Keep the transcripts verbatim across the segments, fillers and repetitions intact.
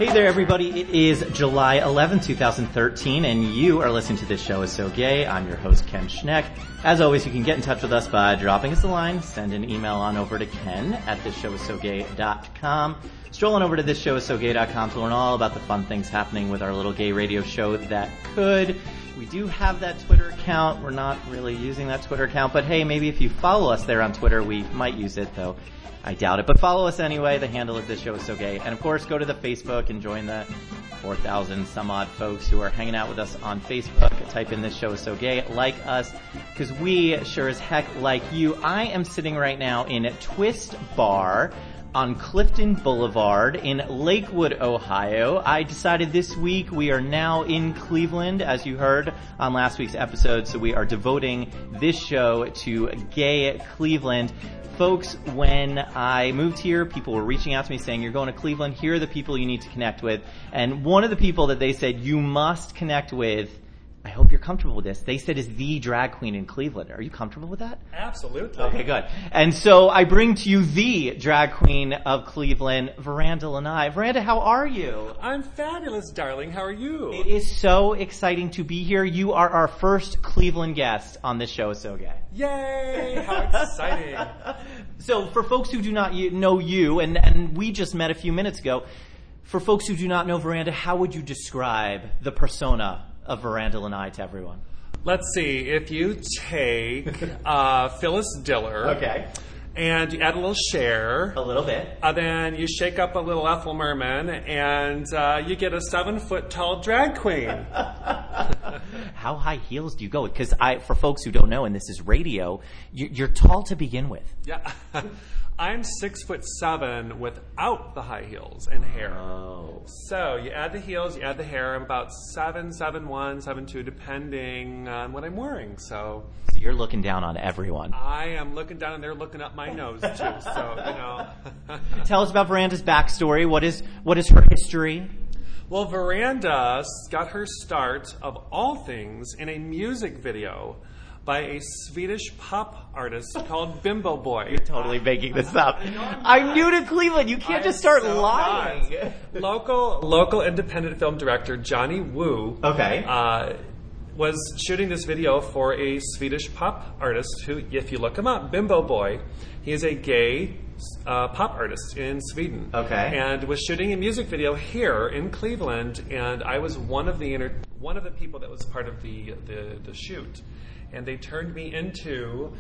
Hey there, everybody. It is July eleventh, twenty thirteen, and you are listening to This Show Is So Gay. I'm your host, Ken Schneck. As always, you can get in touch with us by dropping us a line. Send an email on over to ken at this show is so gay dot com. Stroll on over to this show is so gay dot com to learn all about the fun things happening with our little gay radio show that could. We do have that Twitter account. We're not really using that Twitter account, but hey, maybe if you follow us there on Twitter, we might use it, though I doubt it. But follow us anyway. The handle is This Show Is So Gay. And of course, go to the Facebook and join the four thousand some odd folks who are hanging out with us on Facebook. Type in This Show Is So Gay. Like us, because we sure as heck like you. I am sitting right now in Twist Bar on Clifton Boulevard in Lakewood, Ohio. I decided this week we are now in Cleveland, as you heard on last week's episode, so we are devoting this show to gay Cleveland. Folks, when I moved here, people were reaching out to me saying, you're going to Cleveland, here are the people you need to connect with. And one of the people that they said you must connect with, I hope you're comfortable with this, they said is the drag queen in Cleveland. Are you comfortable with that? Absolutely. Okay, good. And so I bring to you the drag queen of Cleveland, Veranda Lanai. Veranda, how are you? I'm fabulous, darling. How are you? It is so exciting to be here. You are our first Cleveland guest on This Show Is So Gay. Yay! How exciting. So for folks who do not know you, and, and we just met a few minutes ago, for folks who do not know Veranda, how would you describe the persona of Veranda Lanai to everyone? Let's see. If you take uh, Phyllis Diller, okay, and you add a little Cher, a little bit, uh, then you shake up a little Ethel Merman, and uh, you get a seven-foot-tall drag queen. How high heels do you go with? Because I, for folks who don't know, and this is radio, you, you're tall to begin with. Yeah. I'm six foot seven without the high heels and hair. Oh. So you add the heels, you add the hair. I'm about seven, seven one, seven two, depending on what I'm wearing. So, so you're looking down on everyone. I am looking down, and they're looking up my nose too. So you know. Tell us about Veranda's backstory. What is what is her history? Well, Veranda got her start of all things in a music video by a Swedish pop artist called Bimbo Boy. You're totally making this up. I'm new to Cleveland. You can't I'm just start so lying. Not. Local local independent film director Johnny Woo okay. uh, was shooting this video for a Swedish pop artist who, if you look him up, Bimbo Boy, he is a gay uh, pop artist in Sweden. Okay. And was shooting a music video here in Cleveland, and I was one of the inter- one of the people that was part of the the, the shoot. And they turned me into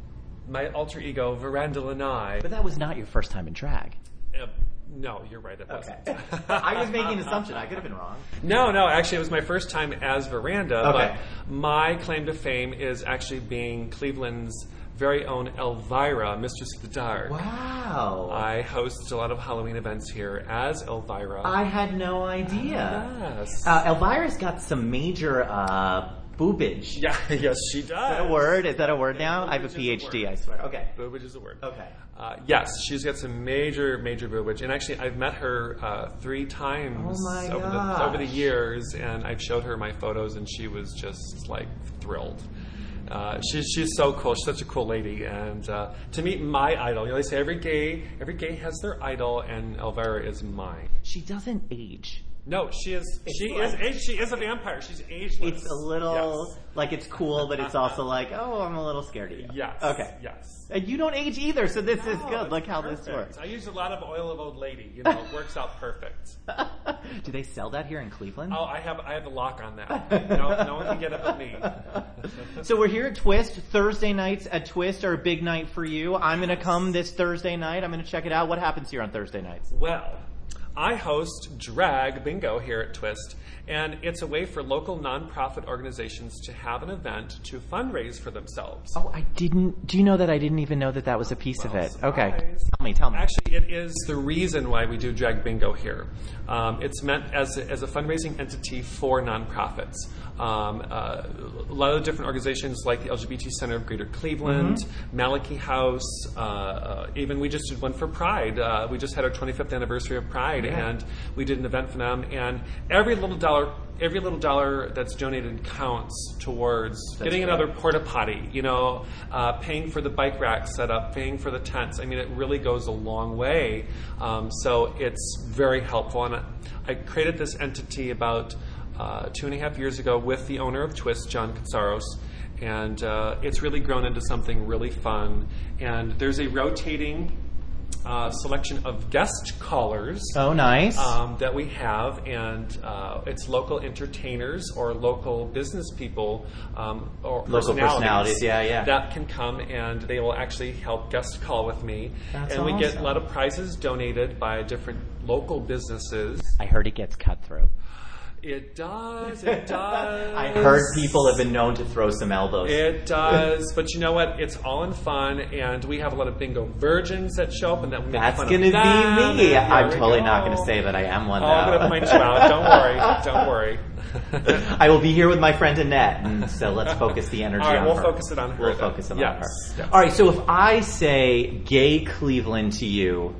my alter ego, Veranda Lanai. But that was not your first time in drag. Uh, no, you're right. It wasn't. Okay. I was making an assumption. I could have been wrong. No, no. Actually, it was my first time as Veranda. Okay. But my claim to fame is actually being Cleveland's very own Elvira, Mistress of the Dark. Wow. I host a lot of Halloween events here as Elvira. I had no idea. Yes. Uh, Elvira's got some major uh, boobage. Yeah, yes, she does. Is that a word? Is that a word now? Yeah, I have a boobage is a PhD, word. I swear. Okay. Boobage is a word. Okay. Uh, yes, she's got some major, major boobage. And actually, I've met her uh, three times Oh my over, the, gosh. over the years, and I've showed her my photos, and she was just, like, thrilled. Uh, she's she's so cool. She's such a cool lady, and uh, to meet my idol, you know, they say every gay every gay has their idol, and Elvira is mine. She doesn't age. No, she is It's she like- is age, she is a vampire. She's ageless. It's a little, Yes. like it's cool, but it's also like, oh, I'm a little scared of you. Yes. Okay. Yes. And you don't age either, so this is No, good. Look it's how this perfect. works. I use a lot of oil of old lady. You know, it works out perfect. Do they sell that here in Cleveland? Oh, I have I have a lock on that. No, no one can get it but me. So we're here at Twist. Thursday nights at Twist are a big night for you. I'm going to come this Thursday night. I'm going to check it out. What happens here on Thursday nights? Well, I host Drag Bingo here at Twist, and it's a way for local nonprofit organizations to have an event to fundraise for themselves. Oh, I didn't. Do you know that I didn't even know that that was a piece Well, of it? surprise. Okay. Tell me, tell me. Actually, it is the reason why we do Drag Bingo here. Um, it's meant as a, as a fundraising entity for nonprofits. Um, uh, a lot of different organizations like the L G B T Center of Greater Cleveland, mm-hmm. Malachi House, uh, uh, even we just did one for Pride. Uh, we just had our twenty-fifth anniversary of Pride, yeah. and we did an event for them. And every little dollar every little dollar that's donated counts towards That's getting great. another porta potty, you know, uh, paying for the bike rack setup, paying for the tents. I mean, it really goes a long way. Um, so it's very helpful. And I, I created this entity about uh, two and a half years ago with the owner of Twist, John Katsaros. And uh, it's really grown into something really fun. And there's a rotating uh, selection of guest callers. Oh, nice. Um, that we have, and uh, it's local entertainers or local business people um, or Local personalities, personalities, yeah, yeah. that can come and they will actually help guest call with me. That's and we get awesome. a lot of prizes donated by different local businesses. I heard it gets cutthroat. It does, it does. I heard people have been known to throw some elbows. It does, but you know what? It's all in fun, and we have a lot of bingo virgins that show up, and that we make That's fun going to of them. be me. There I'm we totally go. not going to say that I am one, Oh, though. I'm going to point you out. Don't worry. Don't worry. I will be here with my friend Annette, and so let's focus the energy All right, on we'll her. focus it on her We'll then. focus it Yes, on her. yes. All right, so if I say gay Cleveland to you,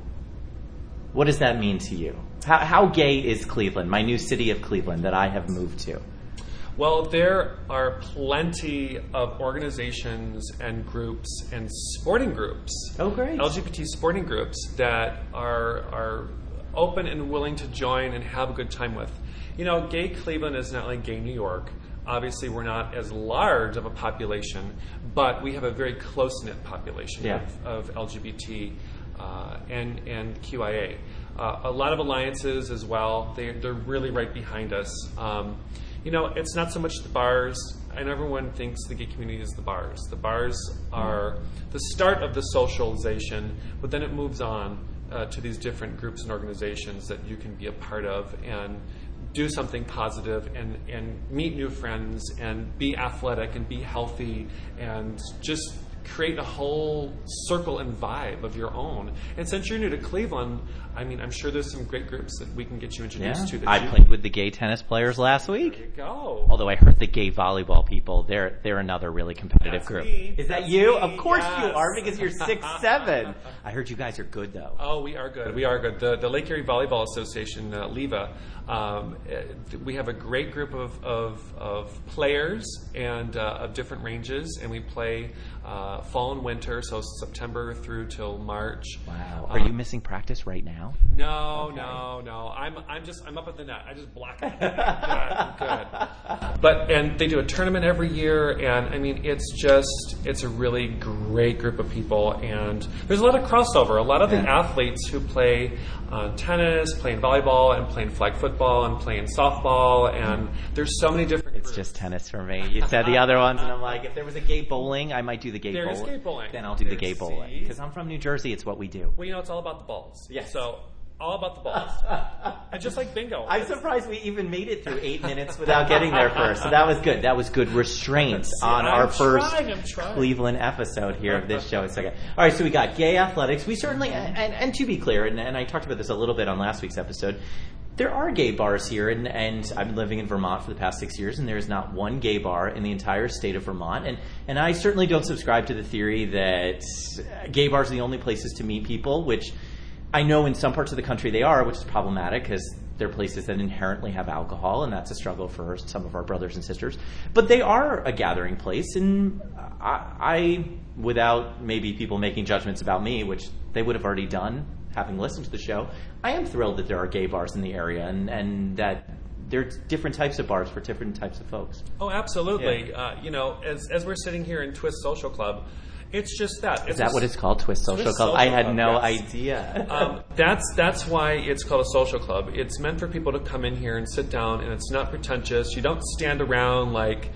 what does that mean to you? How, how gay is Cleveland, my new city of Cleveland that I have moved to? Well, there are plenty of organizations and groups and sporting groups. Oh, great. L G B T sporting groups that are are open and willing to join and have a good time with. You know, gay Cleveland is not like gay New York. Obviously, we're not as large of a population, but we have a very close-knit population Yeah. of, of L G B T uh, and, and Q I A. Uh, a lot of alliances as well. They, they're really right behind us. Um, you know, it's not so much the bars, and everyone thinks the gay community is the bars. The bars are the start of the socialization, but then it moves on uh, to these different groups and organizations that you can be a part of and do something positive and, and meet new friends and be athletic and be healthy and just create a whole circle and vibe of your own. And since you're new to Cleveland, I mean, I'm sure there's some great groups that we can get you introduced Yeah. to. That I you, played with the gay tennis players last There week. you go. Although I heard the gay volleyball people, they're they're another really competitive That's group. me. Is that That's you? me. Of course you Yes. are, because you're six seven. I heard you guys are good though. Oh, we are good. We are good. The, the Lake Erie Volleyball Association, uh, LEVA, um, uh, we have a great group of, of, of players and uh, of different ranges, and we play uh, fall and winter, so September through till March. Wow. Are Um, you missing practice right now? No, no, no. I'm I'm just I'm up at the net. I just block it. good, good. But and they do a tournament every year, and I mean it's just it's a really great group of people, and there's a lot of crossover. A lot of the Yeah. athletes who play uh, tennis, playing volleyball, and playing flag football, and playing softball, and there's so many different. It's groups. just tennis for me. You said the other ones, and I'm like, if there was a gay bowling, I might do the gay There is bowling. gay bowling. Then I'll do the There- gay bowling. see? Because I'm from New Jersey, it's what we do. Well, you know, it's all about the balls. Yes. So all about the balls, and just like bingo. I'm surprised we even made it through eight minutes without getting there first. So that was good. That was good restraint See, on I'm our first trying, I'm trying. Cleveland episode here of this show. It's okay. All right, so we got gay athletics. We certainly, and, and, and to be clear, and, and I talked about this a little bit on last week's episode, there are gay bars here, and, and I've been living in Vermont for the past six years, and there is not one gay bar in the entire state of Vermont. And, and I certainly don't subscribe to the theory that gay bars are the only places to meet people, which I know in some parts of the country they are, which is problematic because they're places that inherently have alcohol, and that's a struggle for some of our brothers and sisters. But they are a gathering place, and I, I without maybe people making judgments about me, which they would have already done, having listened to the show, I am thrilled that there are gay bars in the area, and, and that there's different types of bars for different types of folks. Oh, absolutely. Yeah. Uh, you know, as as we're sitting here in Twist Social Club, it's just that. It's Is that a- what it's called, Twist Social Twist Club? Social I had Club, no yes. idea. um, that's that's why it's called a social club. It's meant for people to come in here and sit down, and it's not pretentious. You don't stand around like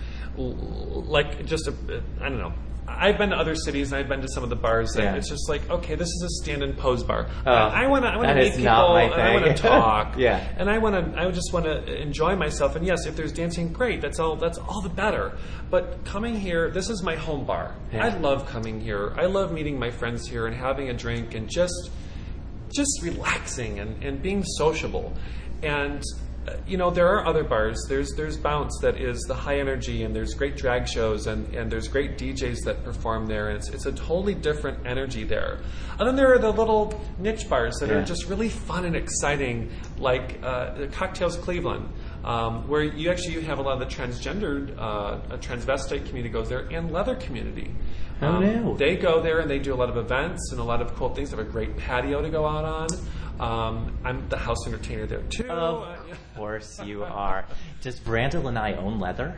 like just a I don't know. I've been to other cities and I've been to some of the bars that Yeah. it's just like, okay, this is a stand and pose bar. Oh, I want to I want to that meet is people not my and I want to thing. talk. Yeah. And I want to I just want to enjoy myself. And yes, if there's dancing, great. That's all that's all the better. But coming here, this is my home bar. Yeah. I love coming here. I love meeting my friends here and having a drink and just just relaxing and, and being sociable. And uh, you know, there are other bars. There's there's Bounce that is the high energy, and there's great drag shows, and, and there's great D Js that perform there, and it's it's a totally different energy there. And then there are the little niche bars that Yeah. are just really fun and exciting, like uh, Cocktails Cleveland. um, where you actually have a lot of the transgendered, uh, transvestite community goes there, and leather community. Oh, um, no. They go there and they do a lot of events and a lot of cool things. They have a great patio to go out on. Um, I'm the house entertainer there too. Of course you are. Does Randall and I own leather?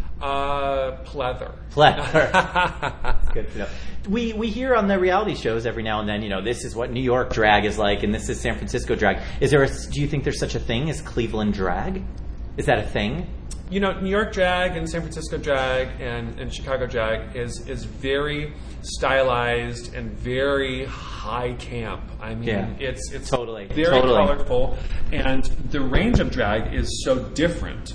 Uh, pleather. Pleather. That's good to know. We we hear on the reality shows every now and then, you know, this is what New York drag is like, and this is San Francisco drag. Is there? A, do you think there's such a thing as Cleveland drag? Is that a thing? You know, New York drag and San Francisco drag and, and Chicago drag is is very stylized and very high camp. I mean, Yeah. it's it's Totally. very Totally. colorful, and the range of drag is so different.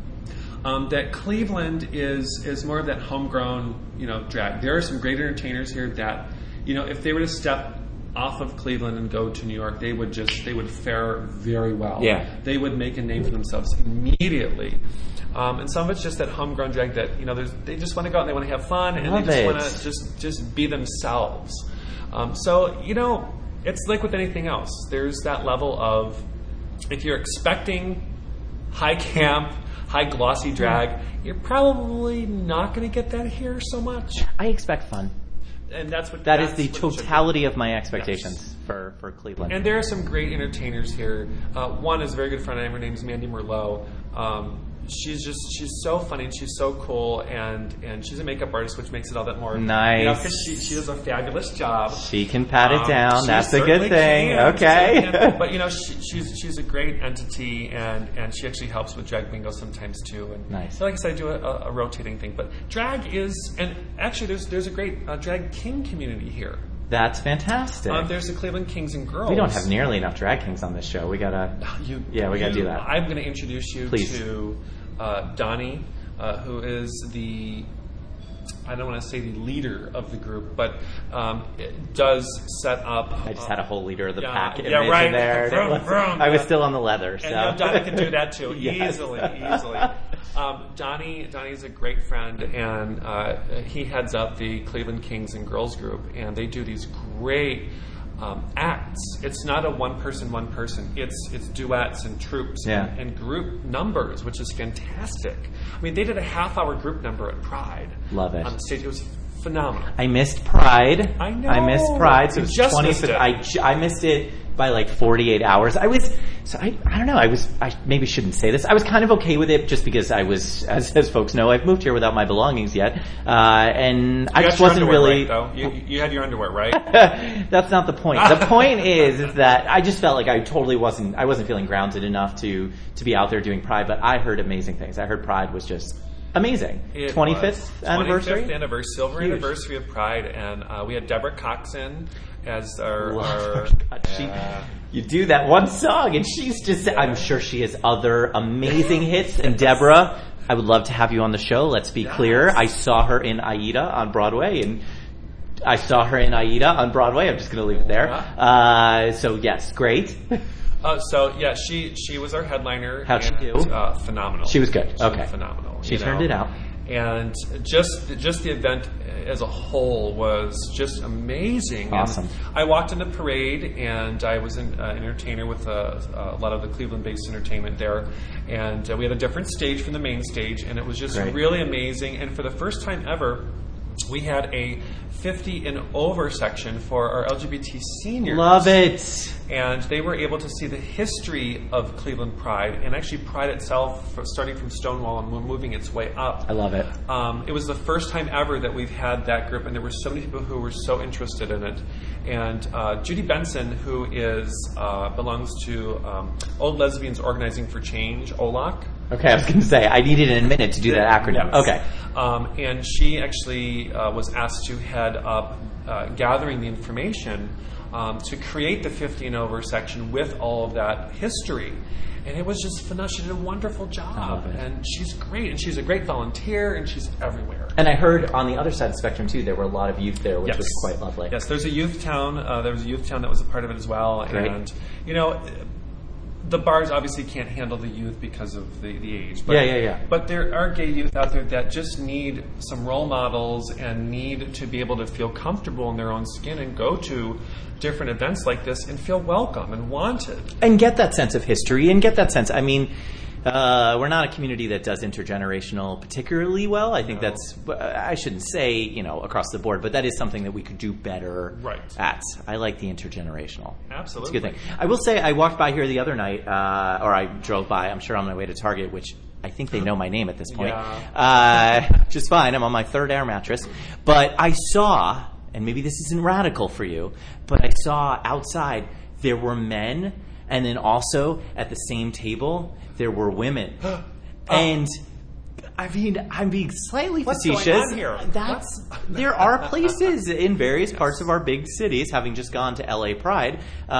Um, that Cleveland is is more of that homegrown, you know, drag. There are some great entertainers here that, you know, if they were to step off of Cleveland and go to New York, they would just they would fare very well. Yeah. They would make a name for themselves immediately. Um, and some of it's just that homegrown drag that, you know, there's, they just want to go out and they want to have fun and Love they just it. want to just just be themselves. Um, so, you know, it's like with anything else. There's that level of, if you're expecting high camp, high glossy drag, you're probably not going to get that here so much. I expect fun. And that's what That is that's the what it should be. totality of my expectations Yes. for, for Cleveland. And there are some great entertainers here. Uh, one is a very good friend of mine. Her name is Mandy Merlot. Um, she's just she's so funny and she's so cool, and, and she's a makeup artist, which makes it all that more Nice. You know, 'cause she she does a fabulous job. She can pat it Um, down. she That's a good certainly thing. can. Okay. She certainly can. But you know, she, she's she's a great entity, and, and she actually helps with drag bingo sometimes too. And Nice. so like I said, I do a, a, a rotating thing. But drag is, and actually, there's there's a great uh, drag king community here. That's fantastic. Um, there's the Cleveland Kings and Girls. we don't have nearly enough drag kings on this show. We gotta. You, Yeah, we gotta you- do that. I'm going to introduce you Please. to uh, Donnie, uh, who is the, I don't want to say the leader of the group, but um, it does set up. I just had a whole liter of the Yeah, pack yeah, image right. in there. Vroom, vroom. I was still on the leather. So. And you know, Donnie can do that too, Yes. easily, easily. Um, Donnie, Donnie's a great friend, and uh, he heads up the Cleveland Kings and Girls group, and they do these great um, acts. It's not a one person, one person. It's it's duets and troops Yeah. and, and group numbers, which is fantastic. I mean, they did a half hour group number at Pride. Love it. On the stage, it was phenomenal. I missed Pride. I know. I missed Pride. So You it was just twenty. missed it. I, ju- I missed it by like forty-eight hours. I was so I I don't know. I was I maybe shouldn't say this. I was kind of okay with it just because I was, as as folks know, I've moved here without my belongings yet, uh, and I You just got your wasn't underwear really. right, though. You, you had your underwear right. That's not the point. The point is, is that I just felt like I totally wasn't. I wasn't feeling grounded enough to to be out there doing Pride. But I heard amazing things. I heard Pride was just amazing. It twenty-fifth was. anniversary. twenty-fifth anniversary, silver Huge. anniversary of Pride, and uh, we had Deborah Coxon as our. Love our her. God, she- yeah. You do that one song, and she's just. I'm sure she has other amazing hits. And Deborah, I would love to have you on the show. Let's be Yes. clear. I saw her in Aida on Broadway, and I saw her in Aida on Broadway. I'm just going to leave it there. Uh, so yes, great. Uh, so yeah, she she was our headliner. How'd she and, do? Uh, phenomenal. She was good. She Okay. was phenomenal. She you turned know. it out. And just just the event as a whole was just amazing. Awesome. And I walked in the parade, and I was an uh, entertainer with uh, a lot of the Cleveland-based entertainment there, and uh, we had a different stage from the main stage, and it was just Great. really amazing. And for the first time ever, we had a fifty and over section for our L G B T seniors. Love it. And they were able to see the history of Cleveland Pride, and actually Pride itself, f- starting from Stonewall and moving its way up. I love it. Um, it was the first time ever that we've had that group, and there were so many people who were so interested in it. And uh, Judy Benson, who is uh, belongs to um, Old Lesbians Organizing for Change, O L O C. Okay, I was going to say I needed a minute to do that acronym. Yes. Okay. Um, and she actually uh, was asked to head up uh, gathering the information um, to create the fifty and over section with all of that history. And it was just phenomenal. She did a wonderful job. love it. And she's great. And she's a great volunteer, and she's everywhere. And I heard on the other side of the spectrum too, there were a lot of youth there, which Yes. was quite lovely. Yes, there's a youth town. Uh, there was a youth town that was a part of it as well. Great. And, you know, the bars obviously can't handle the youth because of the, the age. But, Yeah, yeah, yeah. But there are gay youth out there that just need some role models and need to be able to feel comfortable in their own skin and go to different events like this and feel welcome and wanted. And get that sense of history and get that sense. I mean, Uh, we're not a community that does intergenerational particularly well. I think no. that's, I shouldn't say, you know, across the board, but that is something that we could do better right. at. I like the intergenerational. Absolutely. It's a good thing. I will say I walked by here the other night, uh, or I drove by, I'm sure on my way to Target, which I think they know my name at this point. Yeah. Uh, which is fine. I'm on my third air mattress. But I saw, and maybe this isn't radical for you, but I saw outside there were men, and then also at the same table there were women. oh. And I mean, I'm being slightly What's facetious. Going on here? That's there are places in various yes. parts of our big cities, having just gone to L A Pride, uh,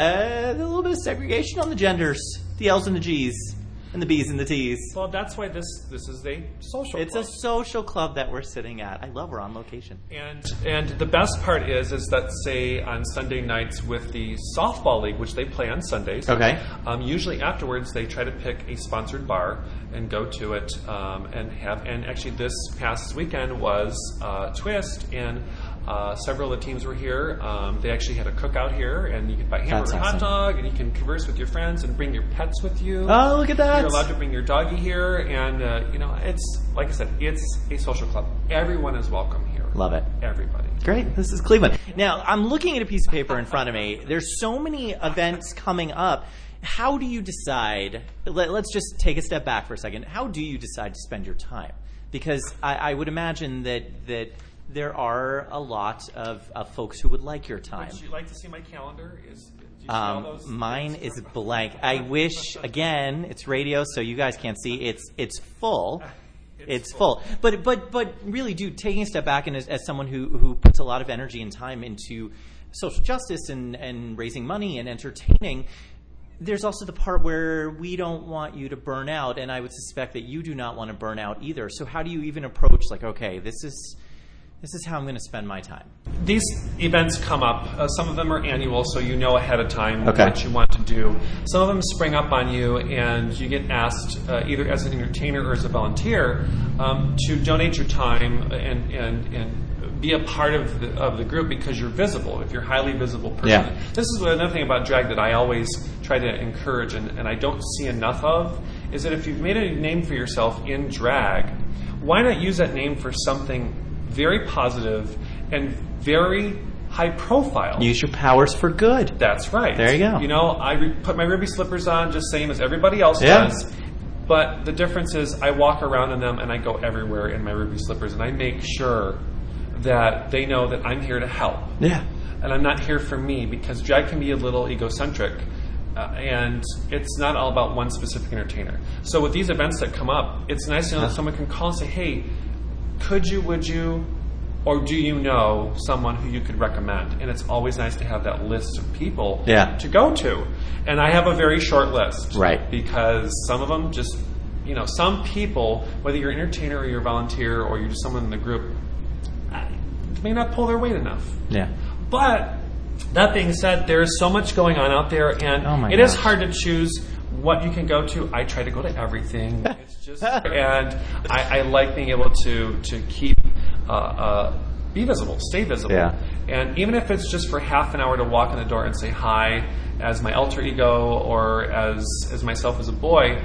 a little bit of segregation on the genders, the L's and the G's. And the B's and the T's. Well, that's why this this is a social It's club. a social club that we're sitting at. I love we're on location. And and the best part is is that, say, on Sunday nights with the softball league, which they play on Sundays. Okay. Um, usually afterwards, they try to pick a sponsored bar and go to it um, and have. And actually, this past weekend was uh, Twist, and uh, several of the teams were here. Um, they actually had a cookout here, and you could buy hamburger That's hot awesome. dog, and you can converse with your friends and bring your pets with you. Oh, look at that! You're allowed to bring your doggy here, and uh, you know, it's like I said, it's a social club. Everyone is welcome here. Love it. Everybody. Great. This is Cleveland. Now, I'm looking at a piece of paper in front of me. There's so many events coming up. How do you decide? Let, let's just take a step back for a second. How do you decide to spend your time? Because I, I would imagine that that there are a lot of, of folks who would like your time. Would you like to see my calendar? Is do you see Um, all those mine things? is blank. I wish, again, it's radio, so you guys can't see. It's it's full. It's, It's full. full. But but but really, dude, taking a step back and as, as someone who, who puts a lot of energy and time into social justice and, and raising money and entertaining, there's also the part where we don't want you to burn out, and I would suspect that you do not want to burn out either. So how do you even approach, like, okay, this is this is how I'm going to spend my time? These events come up. Uh, some of them are annual, so you know ahead of time Okay. what you want to do. Some of them spring up on you, and you get asked, uh, either as an entertainer or as a volunteer, um, to donate your time and and and be a part of the, of the group because you're visible. If you're a highly visible person, Yeah. this is another thing about drag that I always try to encourage, and, and I don't see enough of, is that if you've made a name for yourself in drag, why not use that name for something very positive and very high profile? Use your powers for good. That's right. There you go. You know, I re- put my Ruby slippers on just same as everybody else Yeah. does. But the difference is I walk around in them and I go everywhere in my Ruby slippers, and I make sure that they know that I'm here to help. Yeah. And I'm not here for me, because drag can be a little egocentric. Uh, and it's not all about one specific entertainer. So with these events that come up, it's nice to know that someone can call and say, hey, could you, would you, or do you know someone who you could recommend? And it's always nice to have that list of people Yeah. to go to. And I have a very short list. Right. Because some of them just, you know, some people, whether you're an entertainer or you're a volunteer or you're just someone in the group, uh, may not pull their weight enough. Yeah. But that being said, there is so much going on out there, and Oh my it is gosh. hard to choose what you can go to. I try to go to everything. It's just, and I, I like being able to to keep uh, uh, be visible, stay visible, Yeah. and even if it's just for half an hour to walk in the door and say hi as my alter ego or as as myself as a boy,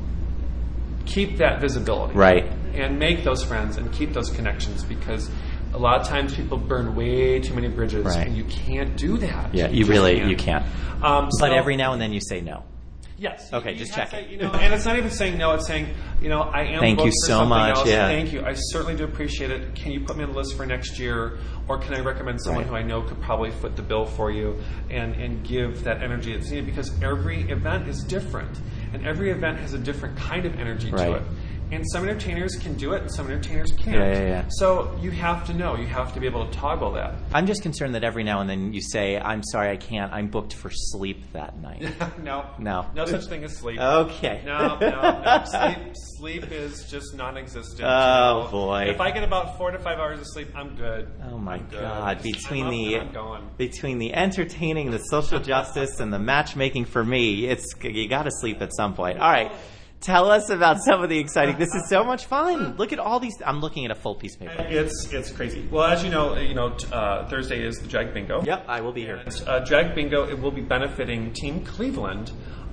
keep that visibility, Right. and make those friends and keep those connections, because a lot of times people burn way too many bridges, Right. and you can't do that. Yeah, you really, can't. you can't. Um, But so- every now and then you say no. Yes. Okay, You just have checking. to, you know, and it's not even saying no. It's saying, you know, I am Thank you booked for so something much, else. yeah. Thank you. I certainly do appreciate it. Can you put me on the list for next year, or can I recommend someone Right. who I know could probably foot the bill for you, and and give that energy that's needed, because every event is different, and every event has a different kind of energy Right. to it. And some entertainers can do it, and some entertainers can't. Yeah, yeah, yeah. So you have to know. You have to be able to toggle that. I'm just concerned that every now and then you say, I'm sorry, I can't. I'm booked for sleep that night. no. No. No such thing as sleep. Okay. No, no, no. Sleep, sleep is just non-existent. Oh, you know? boy. If I get about four to five hours of sleep, I'm good. Oh my I'm good. God! Between I'm up the and I'm going. between the entertaining, the social justice, and the matchmaking for me, it's you got to sleep at some point. All right, tell us about some of the exciting. This is so much fun. Look at all these. I'm looking at a full piece of paper. It's it's crazy. Well, as you know, you know, t- uh, Thursday is the Drag Bingo. Yep, I will be here. And, uh, Drag Bingo, it will be benefiting Team Cleveland.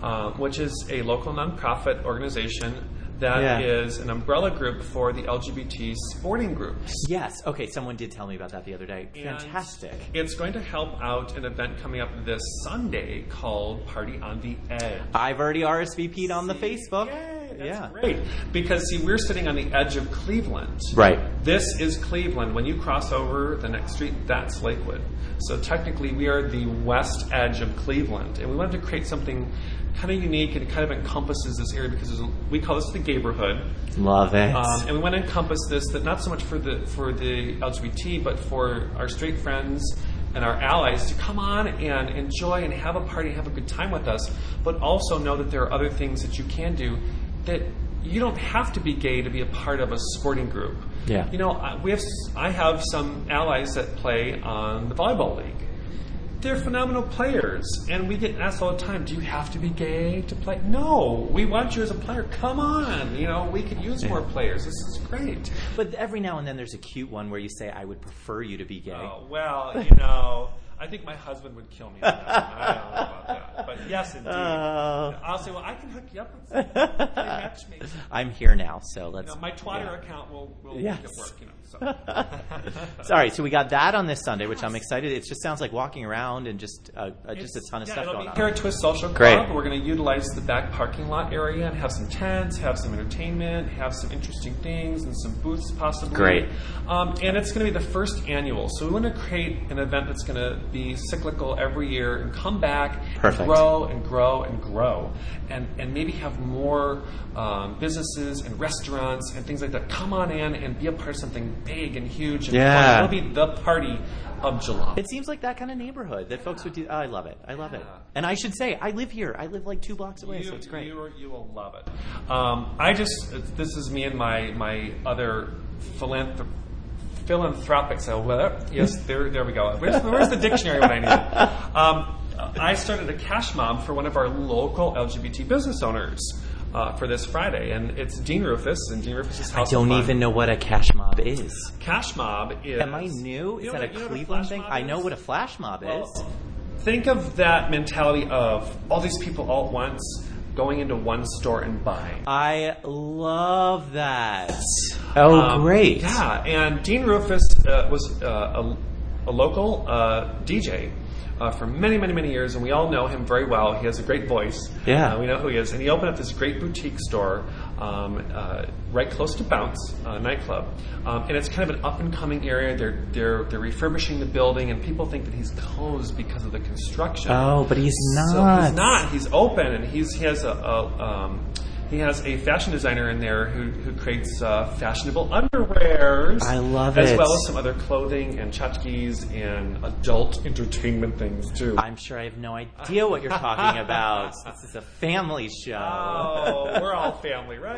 uh, which is a local nonprofit organization that Yeah. is an umbrella group for the L G B T sporting groups. Yes. Okay. Someone did tell me about that the other day. And Fantastic. it's going to help out an event coming up this Sunday called Party on the Edge. I've already R S V P'd on the See? Facebook. Yay, that's Yeah. great. Because, see, we're sitting on the edge of Cleveland. Right. This is Cleveland. When you cross over the next street, that's Lakewood. So technically, we are the west edge of Cleveland. And we wanted to create something kind of unique and kind of encompasses this area because there's a, we call this the Gayborhood. Love it. Um, and we want to encompass this, that not so much for the for the L G B T, but for our straight friends and our allies to come on and enjoy and have a party, have a good time with us, but also know that there are other things that you can do, that you don't have to be gay to be a part of a sporting group. Yeah. You know, I- we have I have some allies that play on the volleyball league. They're phenomenal players, and we get asked all the time, do you have to be gay to play? No, we want you as a player. Come on, you know, we could use more players. This is great. But every now and then there's a cute one where you say, I would prefer you to be gay. Oh, well, you know, I think my husband would kill me for that one. I don't know about that. But yes, indeed. Oh. I'll say, well, I can hook you up with something. Play matchmaking. I'm here now, so let's... You know, my Twitter yeah. account will, will Yes. make it work, you know. So. Sorry, so we got that on this Sunday, which I'm excited. It just sounds like walking around and just uh, uh, just a ton of yeah, stuff it'll going be on. here at Twist Social Club. Great. We're going to utilize the back parking lot area and have some tents, have some entertainment, have some interesting things, and some booths possibly. Great. Um, and it's going to be the first annual. So we want to create an event that's going to be cyclical every year and come back Perfect. and grow and grow and grow. And, and maybe have more um, businesses and restaurants and things like that come on in and be a part of something big and huge and Yeah. fun. It'll be the party of July. It seems like that kind of neighborhood that folks would do. Oh, I love it. I love it. Yeah. And I should say, I live here. I live like two blocks away, You, so it's great. You, you will love it. Um, I just, this is me and my, my other philanthrop- philanthropic, so well, yes, there, there we go. Where's, where's the dictionary when I need it? Um, I started a cash mob for one of our local L G B T business owners uh, for this Friday, and it's Dean Rufus, and Dean Rufus's I House don't of Fun. even know what a cash mob is. Cash mob is... Am I new? Is You know that what- a you know what Cleveland flash thing? mob I know is? what a flash mob Well, is. think of that mentality of all these people all at once going into one store and buying. I love that. Oh, Um, great. Yeah, and Dean Rufus uh, was uh, a, a local uh, D J uh, for many, many, many years, and we all know him very well. He has a great voice. Yeah. Uh, we know who he is. And he opened up this great boutique store um, uh, right close to Bounce uh, nightclub. Um, and it's kind of an up-and-coming area. They're, they're, they're refurbishing the building, and people think that he's closed because of the construction. Oh, but he's So not. he's not. He's open, and he's he has a, a um, he has a fashion designer in there who who creates uh, fashionable underwears. I love as it. well as some other clothing and tchotchkes and adult entertainment things too. I'm sure I have no idea what you're talking about. This is a family show. Oh, we're all family, right?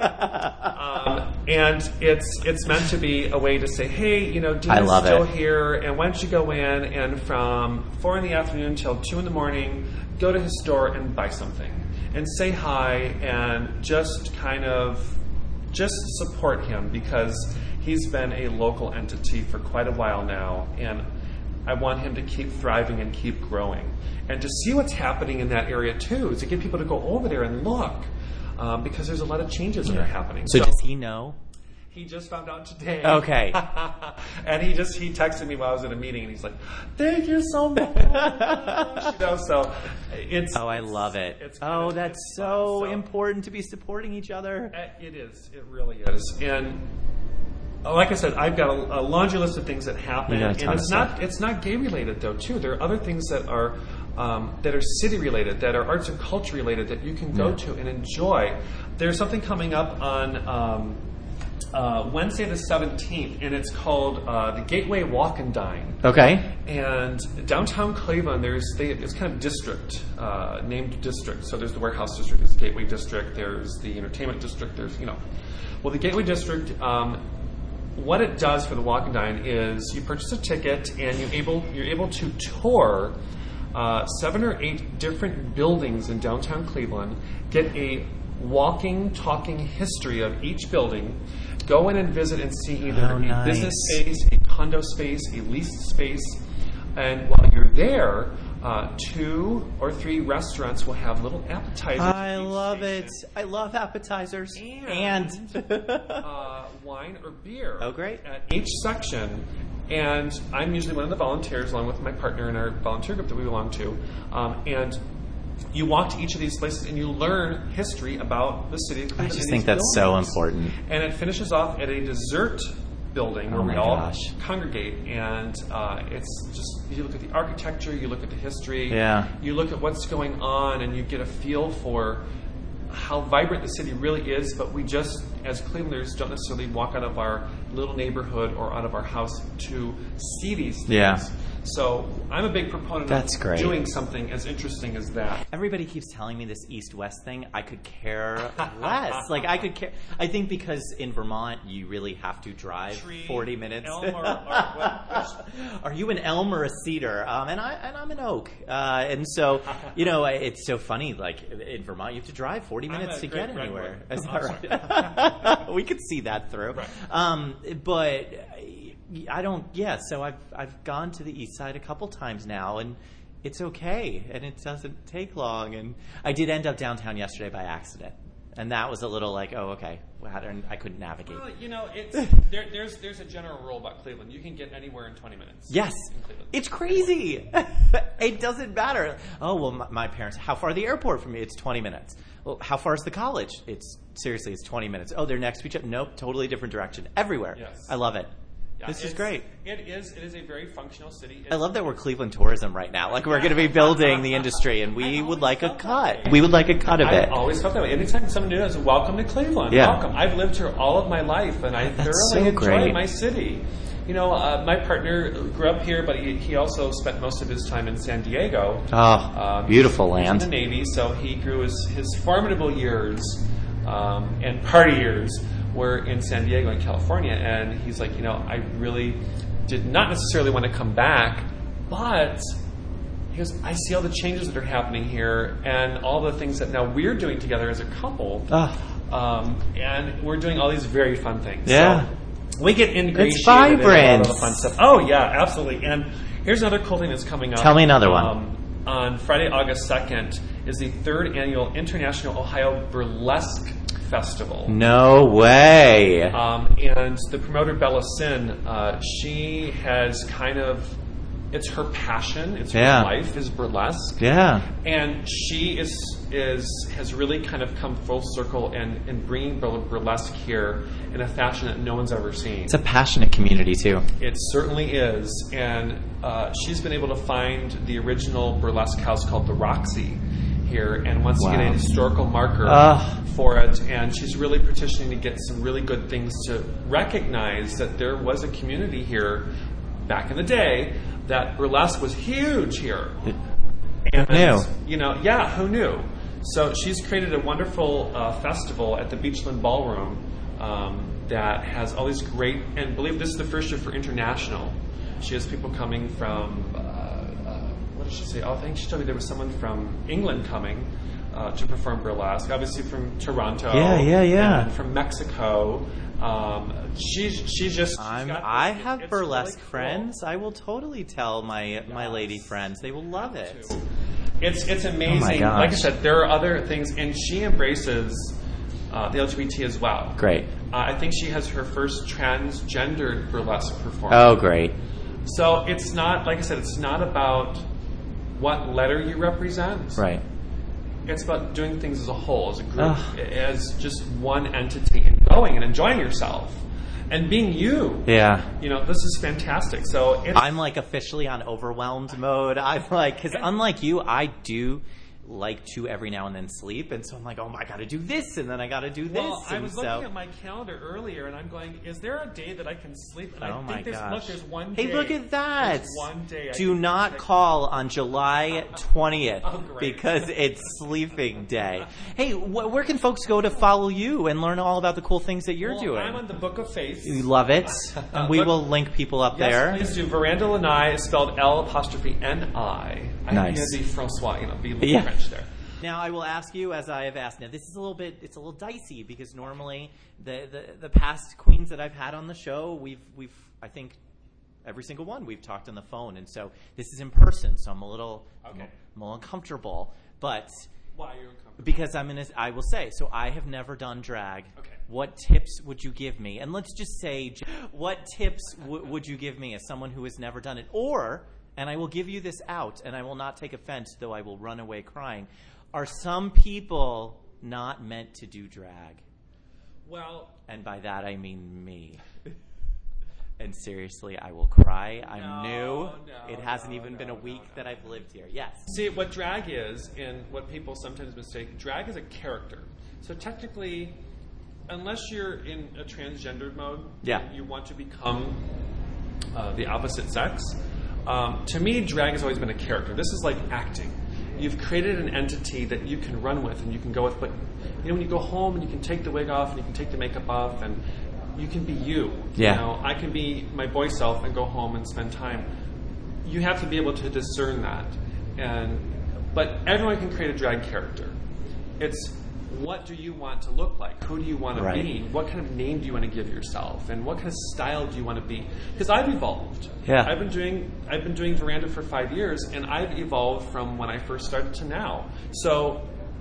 Um, and it's it's meant to be a way to say, hey, you know, Dean I is love still it. here, and why don't you go in and from four in the afternoon till two in the morning, go to his store and buy something, and say hi, and just kind of just support him because he's been a local entity for quite a while now, and I want him to keep thriving and keep growing. And to see what's happening in that area too, is to get people to go over there and look, um, because there's a lot of changes that are happening. So does he know? He just found out today. Okay. And he just he texted me while I was in a meeting, and he's like, "Thank you so much." You know, so it's Oh, I love it. it's Oh, kinda- that's it's so fun, so- important to be supporting each other. It is. It really is. And uh, like I said, I've got a, a laundry list of things that happen, You got a and ton of it's stuff. not it's not gay related though. Too, there are other things that are um, that are city related, that are arts and culture related, that you can go Yeah. to and enjoy. There's something coming up on. Um, Uh, Wednesday the seventeenth, and it's called uh, the Gateway Walk and Dine. Okay. And downtown Cleveland, there's they, it's kind of district, uh, named district. So there's the warehouse district, there's the Gateway district, there's the entertainment district, there's, you know. Well, the Gateway district, um, what it does for the Walk and Dine is you purchase a ticket and you're able, you're able to tour uh, seven or eight different buildings in downtown Cleveland, get a walking, talking history of each building, go in and visit and see either Oh, a nice. business space, a condo space, a leased space, and while you're there, uh, two or three restaurants will have little appetizers. I at each love station. it. I love appetizers. And, And, uh, wine or beer. Oh, great. At each section. And I'm usually one of the volunteers, along with my partner in our volunteer group that we belong to. Um, and you walk to each of these places and you learn history about the city of Cleveland. I just and think these that's so buildings. important. And it finishes off at a dessert building where Oh we my all gosh. congregate. And uh, it's just, you look at the architecture, you look at the history, Yeah. you look at what's going on, and you get a feel for how vibrant the city really is, but we just, as Clevelanders, don't necessarily walk out of our little neighborhood or out of our house to see these things. Yeah. So I'm a big proponent That's of great. doing something as interesting as that. Everybody keeps telling me this east-west thing. I could care less. Like, I could care. I think because in Vermont, you really have to drive Tree, forty minutes. elm, or, or what, Are you an elm or a cedar? Um, and I and I'm an oak. Uh, and so, you know, it's so funny. Like in Vermont, you have to drive forty minutes I'm a to great get anywhere. redwood. Is that right? We could see that through. Right. Um, but I don't. Yeah. So I've I've gone to the east side a couple times now, and it's okay, and it doesn't take long. And I did end up downtown yesterday by accident, and that was a little like, oh, okay. Well, how do- I couldn't navigate. Well, you know, it's there, there's there's a general rule about Cleveland. You can get anywhere in twenty minutes. Yes. in Cleveland. It's crazy. It doesn't matter. Oh, well, my, my parents, how far the airport from me? It's twenty minutes. Well, how far is the college? It's, seriously, it's twenty minutes. Oh, they're next to each other. Nope, totally different direction. Everywhere. Yes. I love it. Yeah, This is it's- great. It is. It is a very functional city. I love that we're Cleveland tourism right now. Like, we're going to be building the industry, and we I would always like a felt that cut. way. We would like a cut of it. I've always felt that way. Anytime someone new is welcome to Cleveland, Yeah. welcome. I've lived here all of my life, and I That's thoroughly so enjoy great. my city. You know, uh, my partner grew up here, but he, he also spent most of his time in San Diego. Oh, Um, beautiful he was land. in the Navy, so he grew his, his formidable years um, and party years were in San Diego in California. And he's like, you know, I really did not necessarily want to come back, but he goes, I see all the changes that are happening here and all the things that now we're doing together as a couple. Oh, Um, and we're doing all these very fun things. Yeah. So we get ingratiated vibrant. in all the fun stuff. Oh, yeah, absolutely. And here's another cool thing that's coming up. Tell me another one. Um, on Friday, August second, is the third annual International Ohio Burlesque Festival. no way. Um, and the promoter, Bella Sin, uh, she has kind of, it's her passion, it's her Yeah. life is burlesque. Yeah. And she is is has really kind of come full circle and in, in bringing bur- burlesque here in a fashion that no one's ever seen. It's a passionate community, too. It certainly is. And uh, she's been able to find the original burlesque house called the Roxy here and wants to get Wow. a historical marker Ugh. for it. And she's really petitioning to get some really good things to recognize that there was a community here back in the day that burlesque was huge here. And, knew? You know, yeah, who knew? So she's created a wonderful uh, festival at the Beachland Ballroom um, that has all these great, and believe this is the first year for international. She has people coming from, uh, uh, what did she say? Oh, I think she told me there was someone from England coming uh, to perform burlesque, obviously from Toronto. Yeah, yeah, yeah. And from Mexico. Um, she's she's just. she's I'm, got I this- have it's burlesque really cool. friends. I will totally tell my my Yes. lady friends. They will love it. It's it's amazing. Oh my gosh. Like I said, there are other things, and she embraces uh, the L G B T as well. Great. Uh, I think she has her first transgendered burlesque performance. Oh, great. So it's not, like I said, it's not about what letter you represent. Right. It's about doing things as a whole, as a group, Ugh. as just one entity, and going and enjoying yourself and being you. Yeah. You know, this is fantastic. So it's, I'm like officially on overwhelmed mode. I'm like, because unlike you, I do like to every now and then sleep, and so I'm like, oh, I got to do this, and then I got to do this. Well, I and was so, looking at my calendar earlier, and I'm going, is there a day that I can sleep? And oh I my think there's, gosh! look, there's one hey, day. look at that! There's one day. I Do can not check- call on July twentieth Oh, great. because it's sleeping day. Hey, wh- where can folks go to follow you and learn all about the cool things that you're Well, doing? I'm on the Book of Faith. You love it, and we Look- will link people up Yes, there. please do. Veranda Lanai is spelled L apostrophe N I. I Nice. have to be Francois, you know, be a little Yeah. French there. Now, I will ask you, as I have asked. Now, this is a little bit, it's a little dicey because normally the, the, the past queens that I've had on the show, we've, we've, I think, every single one. We've talked on the phone, and so this is in person, so I'm a little, Okay. I'm a little uncomfortable. But Why are you uncomfortable? because I'm in a, I will say, so I have never done drag. Okay. What tips would you give me? And let's just say, what tips w- would you give me as someone who has never done it? Or, and I will give you this out, and I will not take offense, though I will run away crying. Are some people not meant to do drag? Well, And by that I mean me. And seriously, I will cry. I'm No, new. no, It hasn't no, even no, been a no, week no. that I've lived here. Yes. see, what drag is, and what people sometimes mistake, drag is a character. So technically, unless you're in a transgendered mode, Yeah. and you want to become uh, the opposite sex, um, to me, drag has always been a character. This is like acting. You've created an entity that you can run with and you can go with, but you know, when you go home and you can take the wig off and you can take the makeup off and you can be you. Yeah. You know, I can be my boy self and go home and spend time. You have to be able to discern that. And but everyone can create a drag character. It's what do you want to look like? Who do you want to Right. be? What kind of name do you want to give yourself? And what kind of style do you want to be? Because I've evolved. Yeah. I've been doing I've been doing Veranda for five years, and I've evolved from when I first started to now. So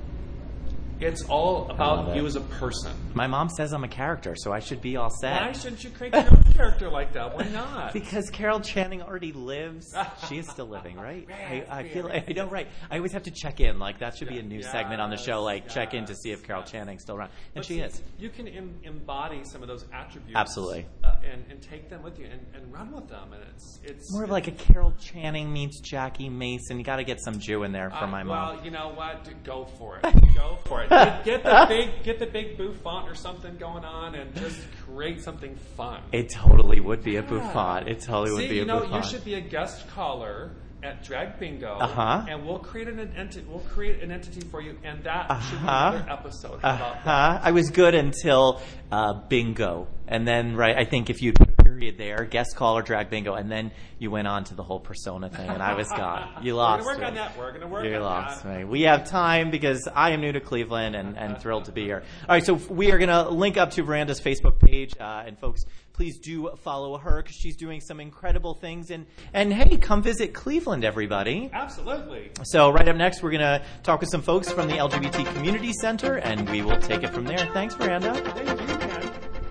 it's all love about it. you as a person. My mom says I'm a character, so I should be all set. Why shouldn't you create your own character like that? Why not? Because Carol Channing already lives. She is still living, right? I, I feel I know, right? I always have to check in. Like that should be a new Yes, segment on the show. Like yes, check in to see if Carol yes. Channing's still around, and But she see, is. You can em- embody some of those attributes, Absolutely. uh, and, and take them with you and, and run with them. And it's it's More of like a Carol Channing meets Jackie Mason. You got to get some Jew in there for uh, my mom. Well, you know what? Go for it. Go for it. Get, get the big get the big boo font or something going on, and just create something fun. It totally would be a bouffant. It totally would See, be you a know, bouffant. you should be a guest caller at Drag Bingo, Uh-huh. and we'll create an entity. We'll create an entity for you, and that should be Uh-huh. another episode. How about that? Uh-huh. I was good until uh, bingo. And then, right, I think if you put a period there, guest caller, drag bingo, and then you went on to the whole persona thing, and I was gone. You lost. We're going to work me. on that. We're going to work You on lost that. me. We have time because I am new to Cleveland and, and thrilled to be here. All right, so we are going to link up to Veranda's Facebook page, uh, and folks, please do follow her because she's doing some incredible things. And, and hey, come visit Cleveland, everybody. Absolutely. So right up next, we're going to talk with some folks from the L G B T Community Center, and we will take it from there. Thanks, Veranda. Thank you, Ken.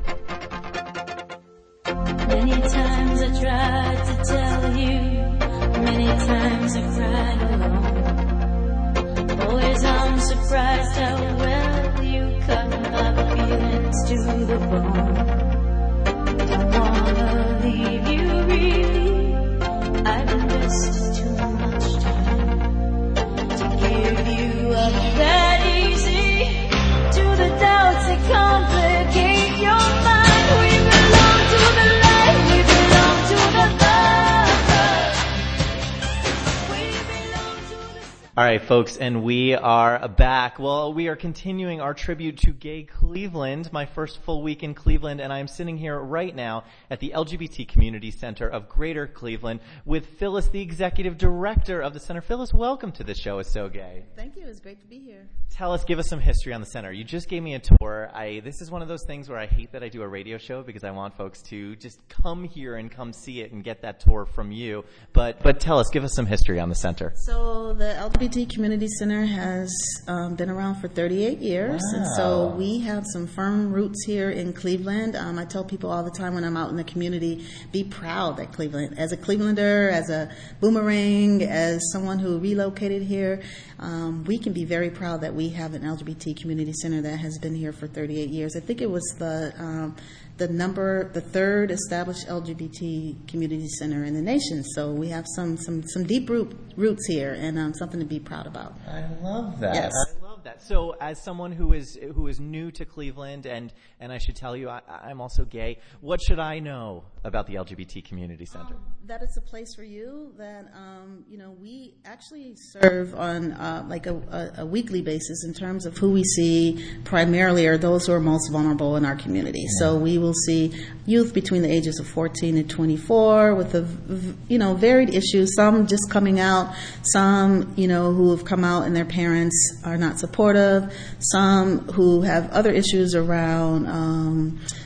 Many times I tried to tell you, many times I cried alone. Always I'm surprised how well you cut my feelings to the bone. Don't wanna leave you really, I've invested too much time to give you up that easy. To the doubts that complicate your mind, we belong to the light, we belong to the love. We belong to the All right, folks, and we are back. Well, we are continuing our tribute to Gay Cleveland, my first full week in Cleveland, and I'm sitting here right now at the L G B T Community Center of Greater Cleveland with Phyllis, the Executive Director of the Center. Phyllis, welcome to the show. It's so gay. Thank you. It's great to be here. Tell us, give us some history on the center. You just gave me a tour. I This is one of those things where I hate that I do a radio show because I want folks to just come here and come see it and get that tour from you. But but tell us, give us some history on the center. So the L G B T Community Center has um, been around for thirty-eight years, Wow. and so we have some firm roots here in Cleveland. Um, I tell people all the time when I'm out in the community, be proud that Cleveland, as a Clevelander, as a boomerang, as someone who relocated here, um, we can be very proud that we have an L G B T Community Center that has been here for thirty-eight years. I think it was the um, the number, the third established L G B T community center in the nation. So we have some some some deep root, roots here, and um, something to be proud about. I love that. Yes. I love that. So, as someone who is who is new to Cleveland, and and I should tell you, I, I'm also gay. What should I know about the L G B T Community Center? Um, that it's a place for you. That um, you know, we actually serve on uh, like a, a, a weekly basis in terms of who we see. Primarily, are those who are most vulnerable in our community. So we will see youth between the ages of fourteen and twenty-four with a v- you know varied issues. Some just coming out. Some you know who have come out and their parents are not supportive. Some who have other issues around. Um,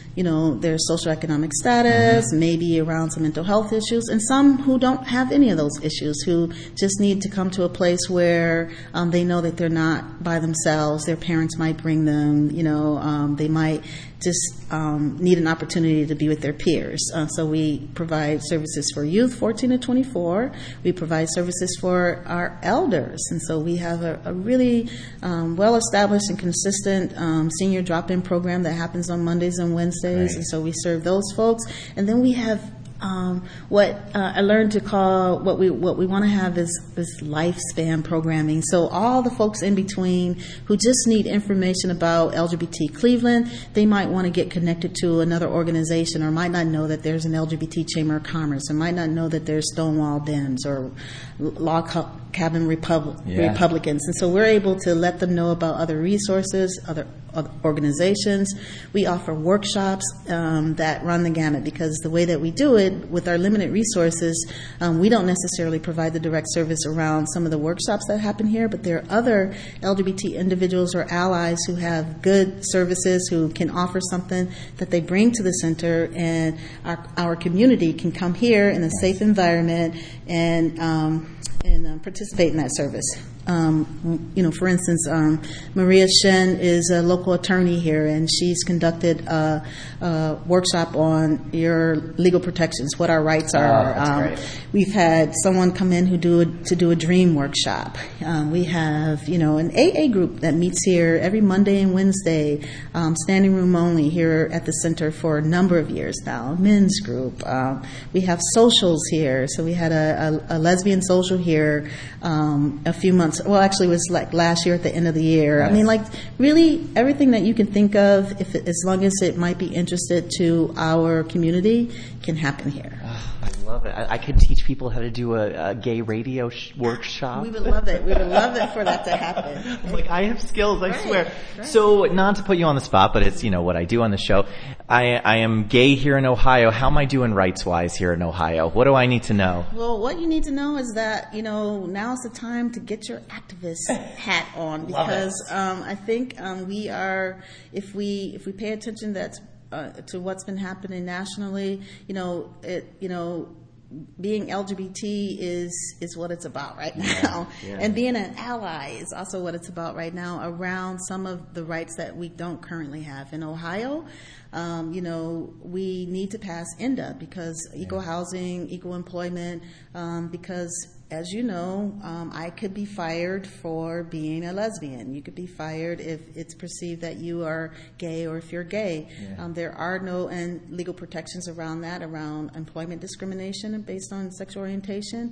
you know, their socioeconomic status, mm-hmm. maybe around some mental health issues, and some who don't have any of those issues, who just need to come to a place where um, they know that they're not by themselves. Their parents might bring them, you know, um, they might just um, need an opportunity to be with their peers. Uh, so we provide services for youth fourteen to twenty-four. We provide services for our elders. And so we have a, a really um, well-established and consistent um, senior drop-in program that happens on Mondays and Wednesdays. Right. And so we serve those folks. And then we have Um, what uh, I learned to call what we what we want to have is this lifespan programming. So all the folks in between who just need information about L G B T Cleveland, they might want to get connected to another organization, or might not know that there's an L G B T Chamber of Commerce, or might not know that there's Stonewall Dems or Log Cabin Repub- yeah. Republicans. And so we're able to let them know about other resources, other, other organizations. We offer workshops um, that run the gamut, because the way that we do it, with our limited resources, um, we don't necessarily provide the direct service around some of the workshops that happen here, but there are other L G B T individuals or allies who have good services, who can offer something that they bring to the center, and our, our community can come here in a safe environment and um, and um, participate in that service. Um, you know, for instance, um, Maria Shen is a local attorney here, and she's conducted a, a workshop on your legal protections, what our rights are. Oh, that's um, great. We've had someone come in who do a, to do a dream workshop. Um, we have, you know, an A A group that meets here every Monday and Wednesday, um, standing room only here at the center for a number of years now. A men's group. Um, we have socials here. So we had a, a, a lesbian social here um, a few months. Well, actually, it was like last year at the end of the year. Nice. I mean, like really everything that you can think of, if it, as long as it might be interested to our community, can happen here. Oh, I love it. I, I could teach people how to do a, a gay radio sh- workshop. We would love it. We would love it for that to happen. I'm like, I have skills, I right, swear. Right. So, not to put you on the spot, but it's, you know, what I do on the show. I, I am gay here in Ohio. How am I doing rights-wise here in Ohio? What do I need to know? Well, what you need to know is that, you know, now's the time to get your activist hat on, because um, I think um, we are, if we if we pay attention that's uh, to what's been happening nationally, you know, it, you know, being L G B T is is what it's about right now. Yeah, yeah. And being an ally is also what it's about right now around some of the rights that we don't currently have. In Ohio, um, you know, we need to pass E N D A, because yeah. equal housing, equal employment, um, because as you know, um, I could be fired for being a lesbian. You could be fired if it's perceived that you are gay, or if you're gay. Yeah. Um, there are no and legal protections around that, around employment discrimination based on sexual orientation,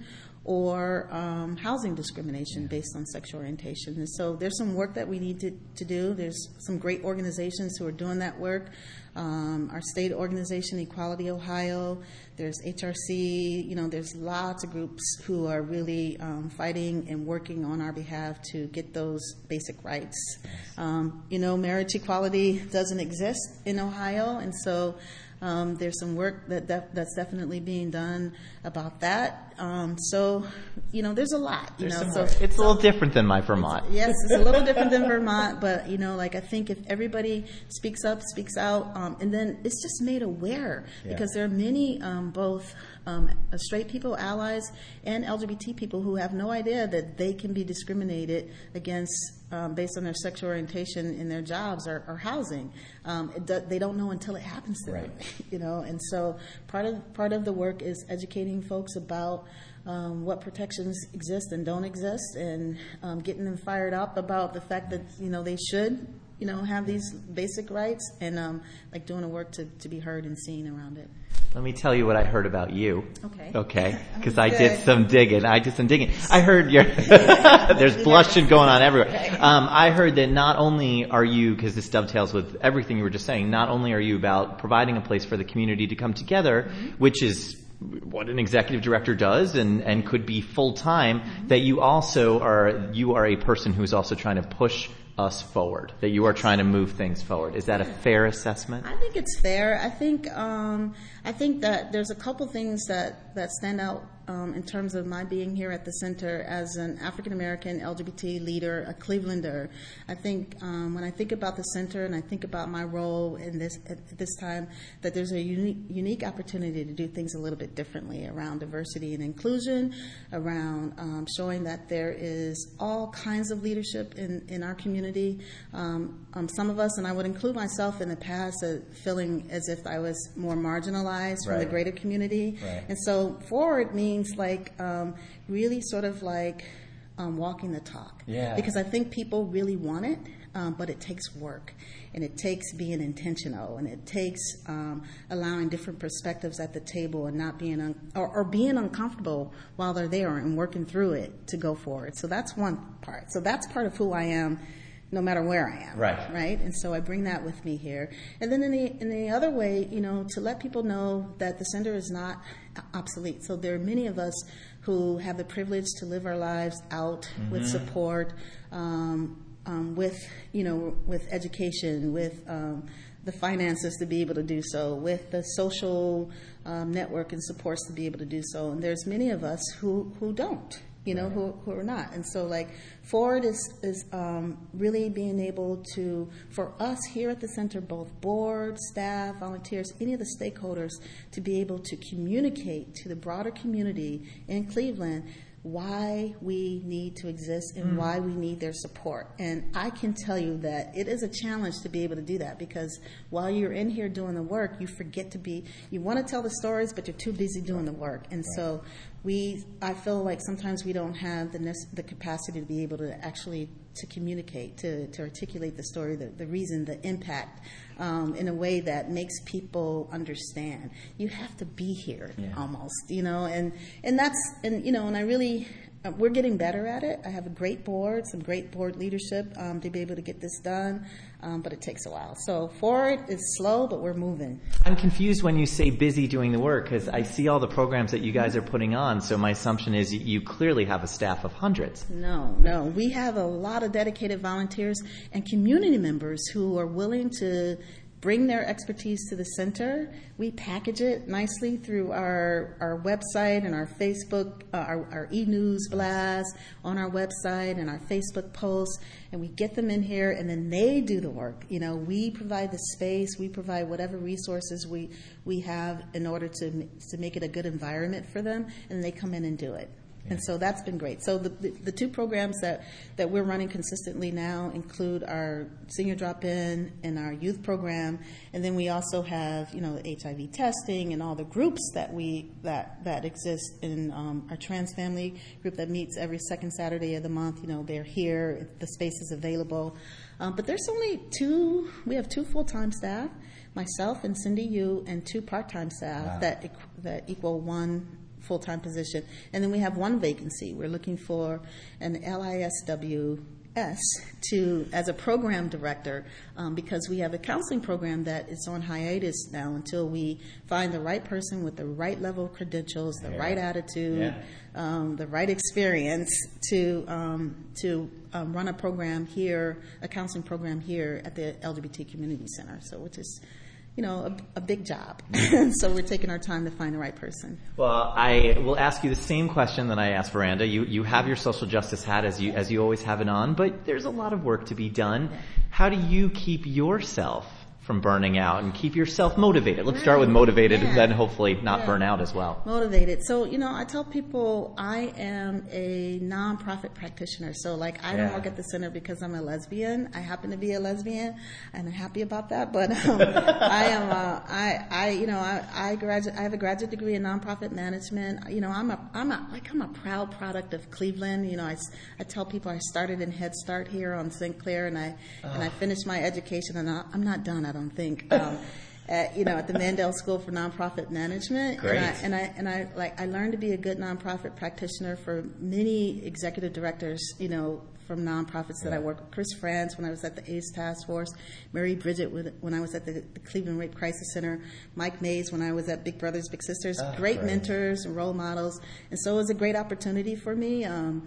or um, housing discrimination yeah. based on sexual orientation. And so there's some work that we need to, to do. There's some great organizations who are doing that work. Um, our state organization, Equality Ohio, there's H R C, you know, there's lots of groups who are really um, fighting and working on our behalf to get those basic rights. Um, you know, marriage equality doesn't exist in Ohio, and so Um, there's some work that, that that's definitely being done about that. Um, so, you know, there's a lot. You there's know, so it's so, a little different than my Vermont. It's, yes, it's a little different than Vermont, but you know, like I think if everybody speaks up, speaks out, um, and then it's just made aware yeah. because there are many um, both um, straight people, allies, and L G B T people who have no idea that they can be discriminated against um, based on their sexual orientation in their jobs or, or housing. Um, it do, they don't know until it happens to right. them, you know. And so part of part of the work is educating folks about um, what protections exist and don't exist, and um, getting them fired up about the fact that you know they should, you know, have these basic rights, and um, like doing the work to, to be heard and seen around it. Let me tell you what I heard about you. Okay. Okay. Because I did some digging. I did some digging. I heard your, there's blushing going on everywhere. Um, I heard that not only are you, because this dovetails with everything you were just saying, not only are you about providing a place for the community to come together, mm-hmm. which is what an executive director does and, and could be full time, mm-hmm. that you also are, you are a person who's also trying to push us forward, that you are trying to move things forward. Is that a fair assessment? I think it's fair. I think um, I think that there's a couple things that, that stand out um, in terms of my being here at the center as an African American L G B T leader, a Clevelander. I think um, when I think about the center and I think about my role in this at this time, that there's a unique, unique opportunity to do things a little bit differently around diversity and inclusion, around um, showing that there is all kinds of leadership in, in our community. Um, um, some of us, and I would include myself in the past, uh, feeling as if I was more marginalized from Right. the greater community. Right. And so forward means like um, really sort of like um, walking the talk. Yeah. Because I think people really want it, um, but it takes work. And it takes being intentional, and it takes um, allowing different perspectives at the table and not being, un- or, or being uncomfortable while they're there and working through it to go forward. So that's one part. So that's part of who I am, no matter where I am. Right. Right. And so I bring that with me here. And then in the in the other way, you know, to let people know that the center is not obsolete. So there are many of us who have the privilege to live our lives out mm-hmm. with support, um, um, with, you know, with education, with um, the finances to be able to do so, with the social um, network and supports to be able to do so. And there's many of us who, who don't. You know, Right. who, who are not. And so, like, Forward is, is um, really being able to, for us here at the center, both board, staff, volunteers, any of the stakeholders, to be able to communicate to the broader community in Cleveland why we need to exist and mm. why we need their support. And I can tell you that it is a challenge to be able to do that, because while you're in here doing the work, you forget to be, you want to tell the stories, but you're too busy doing the work. And right. so we, I feel like sometimes we don't have the nec- the capacity to be able to actually to communicate, to, to articulate the story, the, the reason, the impact, um, in a way that makes people understand. You have to be here yeah. almost, you know, and, and that's, and, you know, and I really, uh, we're getting better at it. I have a great board, some great board leadership um, to be able to get this done, um, but it takes a while. So Forward is slow, but we're moving. I'm confused when you say busy doing the work, because I see all the programs that you guys are putting on, so my assumption is you clearly have a staff of hundreds. No, no. We have a lot of dedicated volunteers and community members who are willing to bring their expertise to the center. We package it nicely through our, our website and our Facebook, uh, our, our e-news blast on our website and our Facebook posts, and we get them in here, and then they do the work. You know, we provide the space, we provide whatever resources we, we have in order to to make it a good environment for them, and they come in and do it. And so that's been great. So the, the the two programs that, that we're running consistently now include our senior drop-in and our youth program, and then we also have, you know, H I V testing and all the groups that we that that exist in um, our trans family group that meets every second Saturday of the month. You know, they're here. The space is available, um, but there's only two. We have two full-time staff, myself and Cindy Yu, and two part-time staff wow. that that equal one full-time position. And then we have one vacancy. We're looking for an L I S W S to as a program director, um, because we have a counseling program that is on hiatus now until we find the right person with the right level of credentials, the yeah. right attitude, yeah. um, the right experience to um, to um, run a program here, a counseling program here at the L G B T Community Center. So, which is, you know, a, a big job. So we're taking our time to find the right person. Well, I will ask you the same question that I asked Veranda. You you have your social justice hat as you as you always have it on, but there's a lot of work to be done. How do you keep yourself from burning out and keep yourself motivated? Let's start with motivated yeah. and then hopefully not yeah. burn out as well. Motivated. So, you know, I tell people I am a nonprofit practitioner. So, like, I yeah. don't work at the center because I'm a lesbian. I happen to be a lesbian, and I'm happy about that. But um, I am, a, I, I, you know, I, I graduate. I have a graduate degree in nonprofit management. You know, I'm a, I'm a, like, I'm a proud product of Cleveland. You know, I, I tell people I started in Head Start here on Saint Clair, and I, oh. and I finished my education, and I, I'm not done. I don't think, um, at, you know, at the Mandel School for Nonprofit Management. Great. And I, and I, and I, like, I learned to be a good nonprofit practitioner for many executive directors, you know, from nonprofits that yeah. I work with. Chris Frantz when I was at the AIDS Task Force, Mary Bridget when I was at the, the Cleveland Rape Crisis Center, Mike Mays when I was at Big Brothers Big Sisters. Oh, great, great mentors and role models. And so it was a great opportunity for me. Um,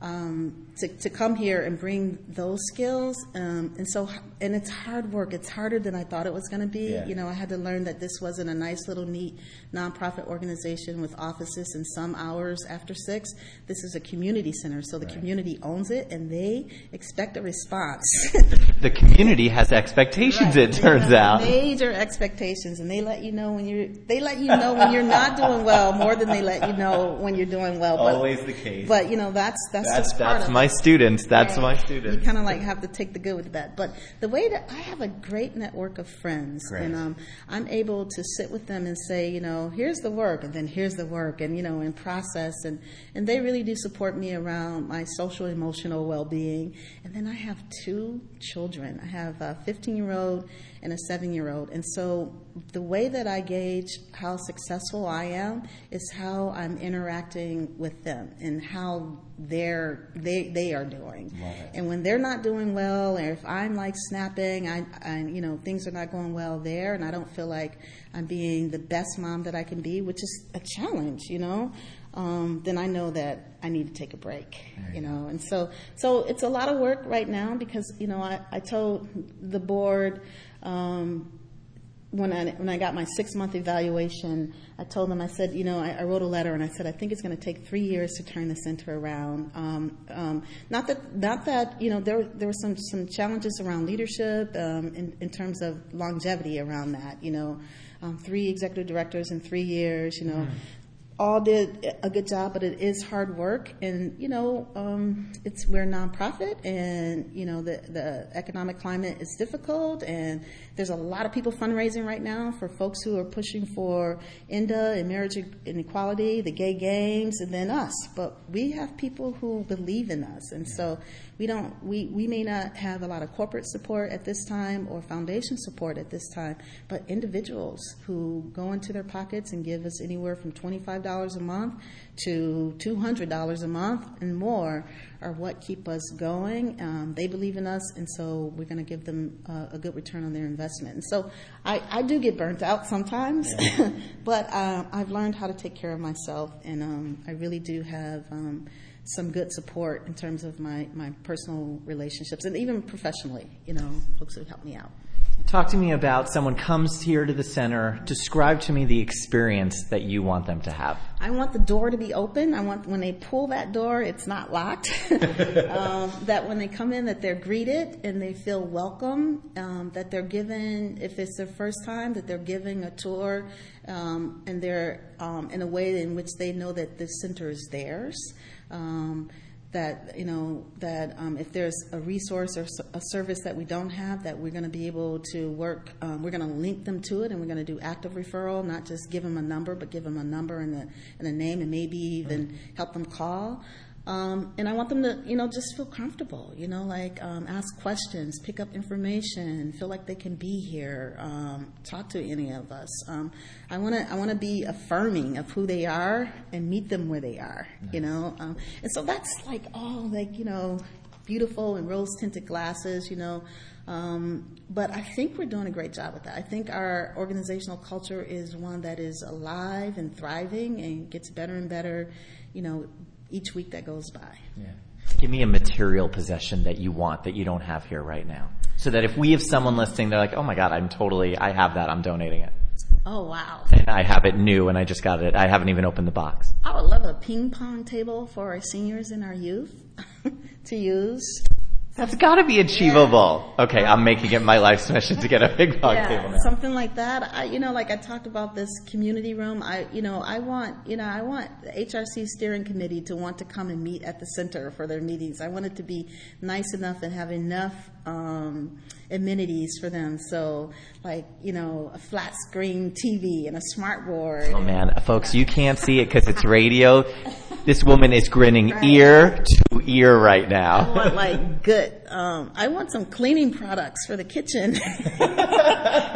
um, to, to come here and bring those skills. Um, and so, and it's hard work. It's harder than I thought it was going to be. Yeah. You know, I had to learn that this wasn't a nice little neat nonprofit organization with offices and some hours after six. This is a community center. So the Right. community owns it and they expect a response. The community has expectations, Right. it turns They have out. major expectations, and they let you know when you're. They let you know when you're not doing well more than they let you know when you're doing well. But, Always the case. But you know that's that's, That's, just part that's of my it. students. That's Right. my You students. kind of like have to take the good with the bad. But the way that I have a great network of friends, Great. and um, I'm able to sit with them and say, you know, here's the work, and then here's the work, and you know, and process, and and they really do support me around my social emotional well being. And then I have two children. I have a fifteen year old and a seven year old, and so the way that I gauge how successful I am is how I'm interacting with them and how they're they they are doing. Love it. And when they're not doing well, or if I'm like snapping, I, I you know things are not going well there, and I don't feel like I'm being the best mom that I can be, which is a challenge, you know. Um, then I know that I need to take a break, you know. And so, so it's a lot of work right now because, you know, I, I told the board um, when I when I got my six month evaluation, I told them, I said, you know, I, I wrote a letter and I said, I think it's going to take three years to turn the center around. Um, um, not that not that you know there there were some some challenges around leadership um, in in terms of longevity around that. You know, um, three executive directors in three years. You know. Mm. All did a good job, but it is hard work, and you know, um, it's we're a nonprofit, and you know the the economic climate is difficult, and there's a lot of people fundraising right now for folks who are pushing for I N D A and marriage inequality, the gay games, and then us. But we have people who believe in us, and so we don't we we may not have a lot of corporate support at this time or foundation support at this time, but individuals who go into their pockets and give us anywhere from twenty-five dollars a month to two hundred dollars a month and more are what keep us going. Um, they believe in us, and so we're going to give them uh, a good return on their investment. And so I, I do get burnt out sometimes, yeah. but uh, I've learned how to take care of myself, and um, I really do have um, some good support in terms of my, my personal relationships and even professionally, you know, folks who help me out. Talk to me about someone comes here to the center. Describe to me the experience that you want them to have. I want the door to be open. I want when they pull that door, it's not locked. um, that when they come in, that they're greeted and they feel welcome. Um, that they're given, if it's their first time, that they're giving a tour, um, and they're um, in a way in which they know that the center is theirs. Um, that, you know, that um, if there's a resource or a service that we don't have, that we're going to be able to work, um, we're going to link them to it, and we're going to do active referral, not just give them a number, but give them a number and a, and a name, and maybe even help them call. Um, and I want them to, you know, just feel comfortable, you know, like um, ask questions, pick up information, feel like they can be here, um, talk to any of us. Um, I want to, I want to be affirming of who they are and meet them where they are, nice. You know. Um, and so that's like all like, you know, beautiful and rose tinted glasses, you know. Um, but I think we're doing a great job with that. I think our organizational culture is one that is alive and thriving and gets better and better, you know, each week that goes by. Yeah. Give me a material possession that you want that you don't have here right now. So that if we have someone listening, they're like, oh my God, I'm totally, I have that, I'm donating it. Oh, wow. And I have it new and I just got it. I haven't even opened the box. I would love a ping pong table for our seniors and our youth to use. That's got to be achievable. Yeah. Okay, I'm making it my life's mission to get a ping pong yeah, table now. Something like that. I, you know, like I talked about this community room. I, you know, I want, you know, I want the H R C steering committee to want to come and meet at the center for their meetings. I want it to be nice enough and have enough um, amenities for them. So, like, you know, a flat screen T V and a smart board. Oh man, folks, you can't see it because it's radio. This woman is grinning right. ear to ear right now. I want like good. Um, I want some cleaning products for the kitchen. I'm like.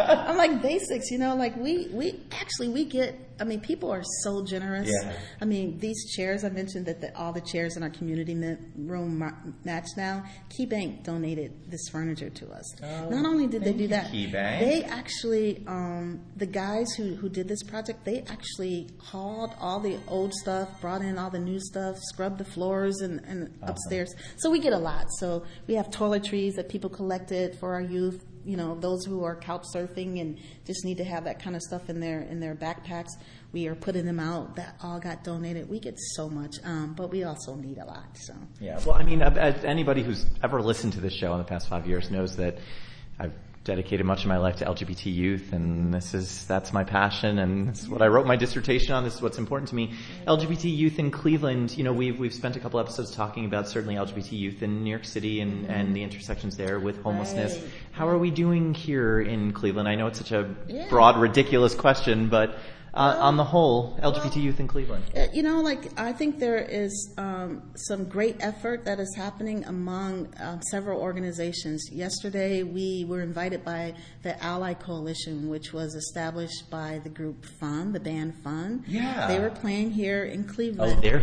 like basics, you know, like we, we actually, we get, I mean, people are so generous. Yeah. I mean, these chairs, I mentioned that the, all the chairs in our community ma- room ma- match now. KeyBank donated this furniture to us. Oh, Not only did they thank do you, that, KeyBank. they actually, um, the guys who, who did this project, they actually hauled all the old stuff, brought in all the new stuff, scrubbed the floors and, and Awesome. upstairs. So we get a lot. So we have toiletries that people collected for our youth. You know, those who are couch surfing and just need to have that kind of stuff in their in their backpacks, we are putting them out. That all got donated. We get so much, um, but we also need a lot. So Yeah, well, I mean, uh, uh, anybody who's ever listened to this show in the past five years knows that I've dedicated much of my life to L G B T youth, and this is that's my passion, and it's what I wrote my dissertation on. This is what's important to me. L G B T youth in Cleveland. You know, we've we've spent a couple episodes talking about certainly L G B T youth in New York City and, mm-hmm. and the intersections there with homelessness. Right. How are we doing here in Cleveland? I know it's such a Yeah. broad, ridiculous question, but. Uh, Well, on the whole, L G B T well, youth in Cleveland. Uh, You know, like, I think there is um, some great effort that is happening among um, several organizations. Yesterday, we were invited by the Ally Coalition, which was established by the group Fun, the band Fun. Yeah. They were playing here in Oh, Cleveland. they're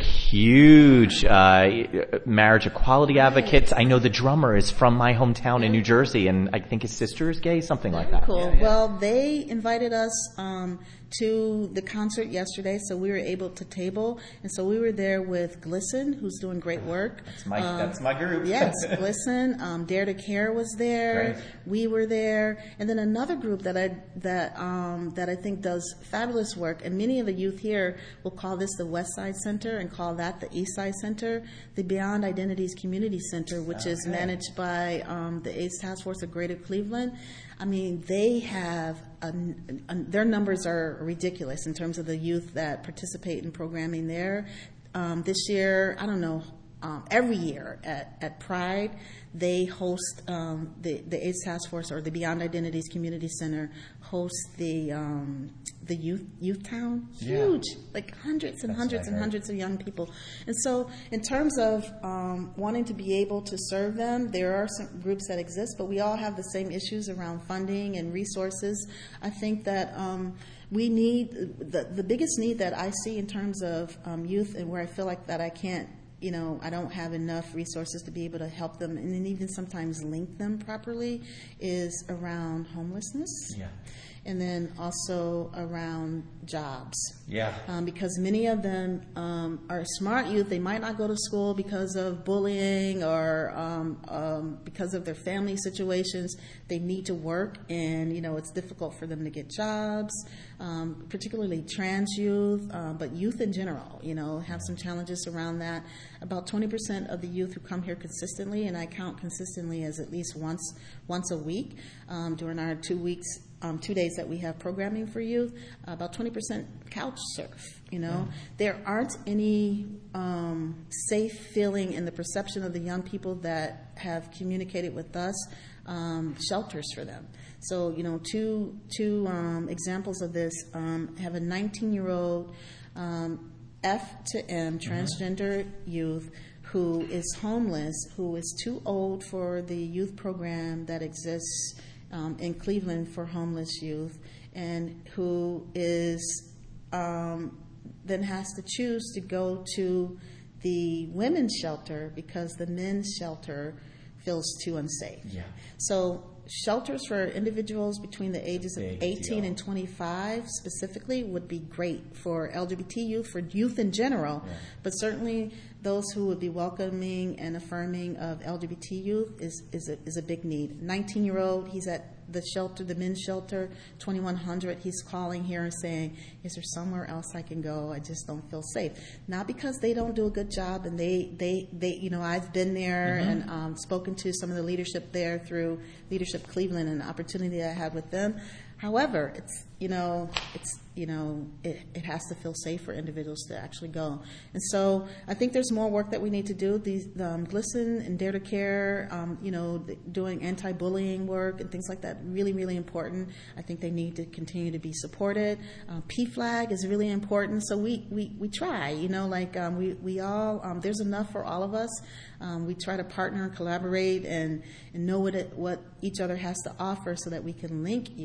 huge uh, marriage equality advocates. I know the drummer is from my hometown in New Jersey, and I think his sister is gay, something like that. Cool. Yeah, yeah. Well, they invited us um, to the concert yesterday, so we were able to table. And so we were there with Glisten, who's doing great work. That's my, Um, that's my group. Yes, Glisten. Um, Dare to Care was there. Right. We were there, and then another group that I that um, that I think does fabulous work. And many of the youth here will call this the West Side Center and call that the East Side Center, the Beyond Identities Community Center, which is Okay. managed by um, the AIDS Task Force of Greater Cleveland. I mean, they have a, a, their numbers are ridiculous in terms of the youth that participate in programming there. Um, this year, I don't know. Um, every year at, at Pride, they host um, the the AIDS Task Force or the Beyond Identities Community Center hosts the um, the youth youth town. Yeah. Huge, like hundreds and That's hundreds what I and heard. hundreds of young people. And so, in terms of um, wanting to be able to serve them, there are some groups that exist, but we all have the same issues around funding and resources. I think that. Um, We need the the biggest need that I see in terms of um, youth, and where I feel like that I can't, you know, I don't have enough resources to be able to help them, and then even sometimes link them properly, is around homelessness, Yeah. and then also around jobs. Yeah. Um, because many of them um, are smart youth. They might not go to school because of bullying or um, um, because of their family situations. They need to work, and you know it's difficult for them to get jobs, um, particularly trans youth, uh, but youth in general. You know, have some challenges around that. About twenty percent of the youth who come here consistently, and I count consistently as at least once once a week um, during our two weeks. Um, two days that we have programming for youth, uh, about twenty percent couch surf. You know, there aren't any um, safe feeling in the perception of the young people that have communicated with us um, shelters for them. So, you know, two two um, examples of this um, have a nineteen-year-old um, F to M transgender youth who is homeless, who is too old for the youth program that exists Um, in Cleveland for homeless youth, and who is um, then has to choose to go to the women's shelter because the men's shelter feels too unsafe. Yeah. So shelters for individuals between the ages of Big eighteen deal. and twenty-five specifically would be great for L G B T youth, for youth in general, Yeah. but certainly those who would be welcoming and affirming of L G B T youth is, is, a, is a big need. nineteen-year-old, he's at the shelter, the men's shelter, twenty-one hundred, he's calling here and saying, is there somewhere else I can go? I just don't feel safe. Not because they don't do a good job, and they, they, they you know, I've been there Mm-hmm. and um, spoken to some of the leadership there through Leadership Cleveland and the opportunity that I had with them. However, it's, you know, it's, you know, it, it has to feel safe for individuals to actually go. And so I think there's more work that we need to do. These um, Glisten and Dare to Care, um, you know, the, doing anti-bullying work and things like that, really, really important. I think they need to continue to be supported. Uh, P FLAG is really important. So we, we, we try, you know, like um, we, we all, um, there's enough for all of us. Um, we try to partner and collaborate and, and know what it, what each other has to offer so that we can link youth. But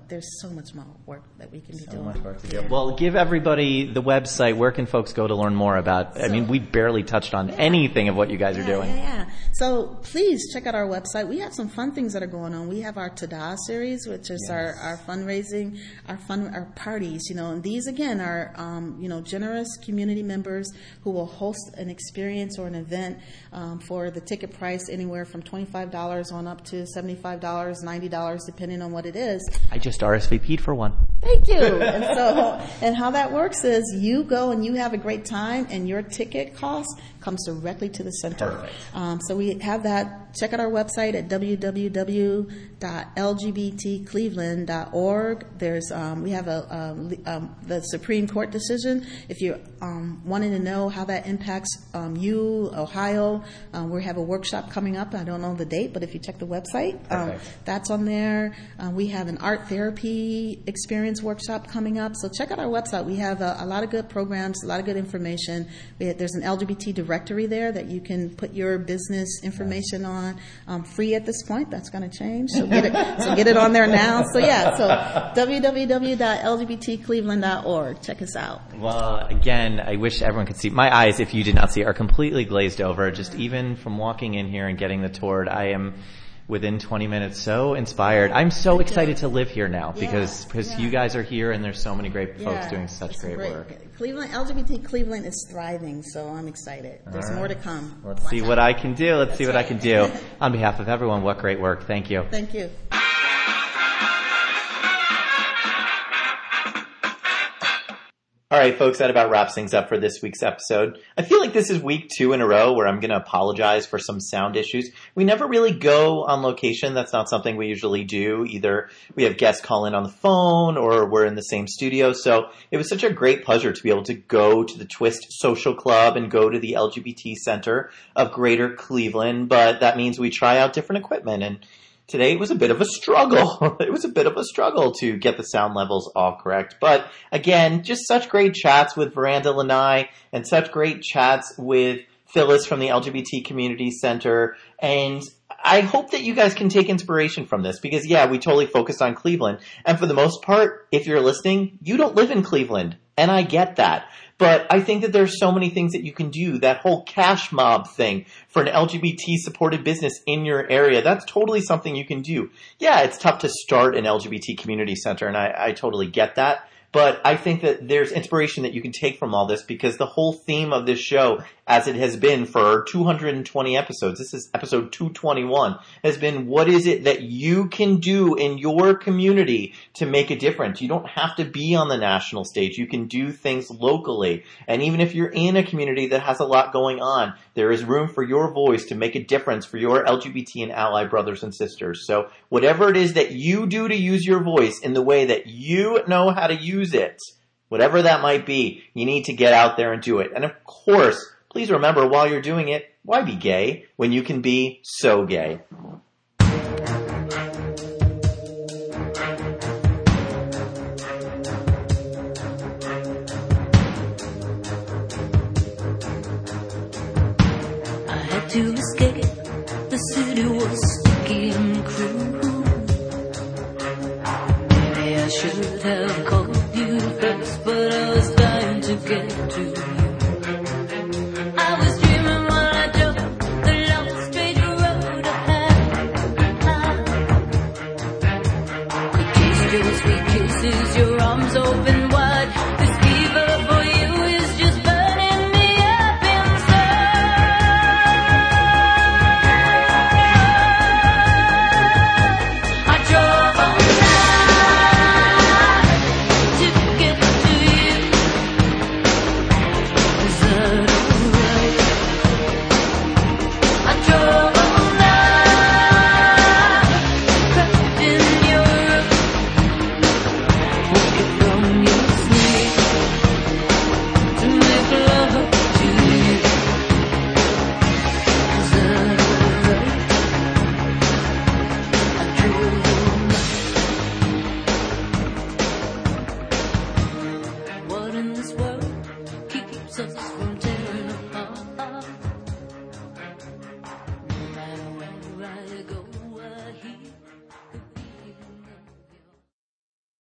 but there's so much more work that we can be So doing. much work to do. Yeah. Well, give everybody the website. Where can folks go to learn more about? I So- mean, we barely touched on Yeah. anything of what you guys are Yeah, doing. Yeah, yeah. So please check out our website. We have some fun things that are going on. We have our Tada series, which is our, our fundraising, our fun, our parties. You know, and these again are um, you know generous community members who will host an experience or an event um, for the ticket price anywhere from twenty-five dollars on up to seventy-five dollars, ninety dollars, depending on what it is. I just R S V P'd for one. Thank you. And so, and how that works is you go and you have a great time, and your ticket cost comes directly to the center. Perfect. Um, so we have that. Check out our website at w w w dot l g b t cleveland dot org. There's um, we have a, a um, the Supreme Court decision. If you're um, wanting to know how that impacts um, you, Ohio, um, we have a workshop coming up. I don't know the date, but if you check the website, um, Perfect. that's on there. Uh, we have an art therapy experience workshop coming up. So check out our website. We have a, a lot of good programs, a lot of good information. We have, there's an L G B T directory there that you can put your business information on. Um, free at this point. That's going to change. So get it. So get it on there now. So yeah. So w w w dot l g b t cleveland dot org. Check us out. Well, again, I wish everyone could see. My eyes, if you did not see, are completely glazed over. Just even from walking in here and getting the tour, I am within twenty minutes so inspired. I'm so excited to live here now because Yeah, because yeah. you guys are here and there's so many great folks Yeah, doing such it's great, great work. Cleveland, L G B T Cleveland is thriving, so I'm excited. There's All right. more to come. Let's Watch see out. what I can do. Let's see That's what I right. can do. On behalf of everyone, what great work. Thank you. Thank you. All right, folks, that about wraps things up for this week's episode. I feel like this is week two in a row where I'm going to apologize for some sound issues. We never really go on location. That's not something we usually do. Either we have guests call in on the phone or we're in the same studio. So it was such a great pleasure to be able to go to the Twist Social Club and go to the L G B T Center of Greater Cleveland. But that means we try out different equipment, and today it was a bit of a struggle. It was a bit of a struggle to get the sound levels all correct. But again, just such great chats with Veranda Lanai and such great chats with Phyllis from the L G B T Community Center. And I hope that you guys can take inspiration from this because, yeah, we totally focused on Cleveland. And for the most part, if you're listening, you don't live in Cleveland. And I get that. But I think that there's so many things that you can do. That whole cash mob thing for an L G B T supported business in your area, that's totally something you can do. Yeah, it's tough to start an L G B T community center, and I, I totally get that. But I think that there's inspiration that you can take from all this because the whole theme of this show, as it has been for two hundred twenty episodes, this is episode two twenty-one, has been what is it that you can do in your community to make a difference? You don't have to be on the national stage. You can do things locally. And even if you're in a community that has a lot going on, there is room for your voice to make a difference for your L G B T and ally brothers and sisters. So whatever it is that you do to use your voice in the way that you know how to use it, whatever that might be, you need to get out there and do it. And of course, please remember while you're doing it, why be gay when you can be so gay? I had to escape. The city was sticky and cruel. Maybe I should have called you first, but I was dying to get to you. I was dreaming while I drove the long straight road ahead. I could taste your sweet kisses, your arms open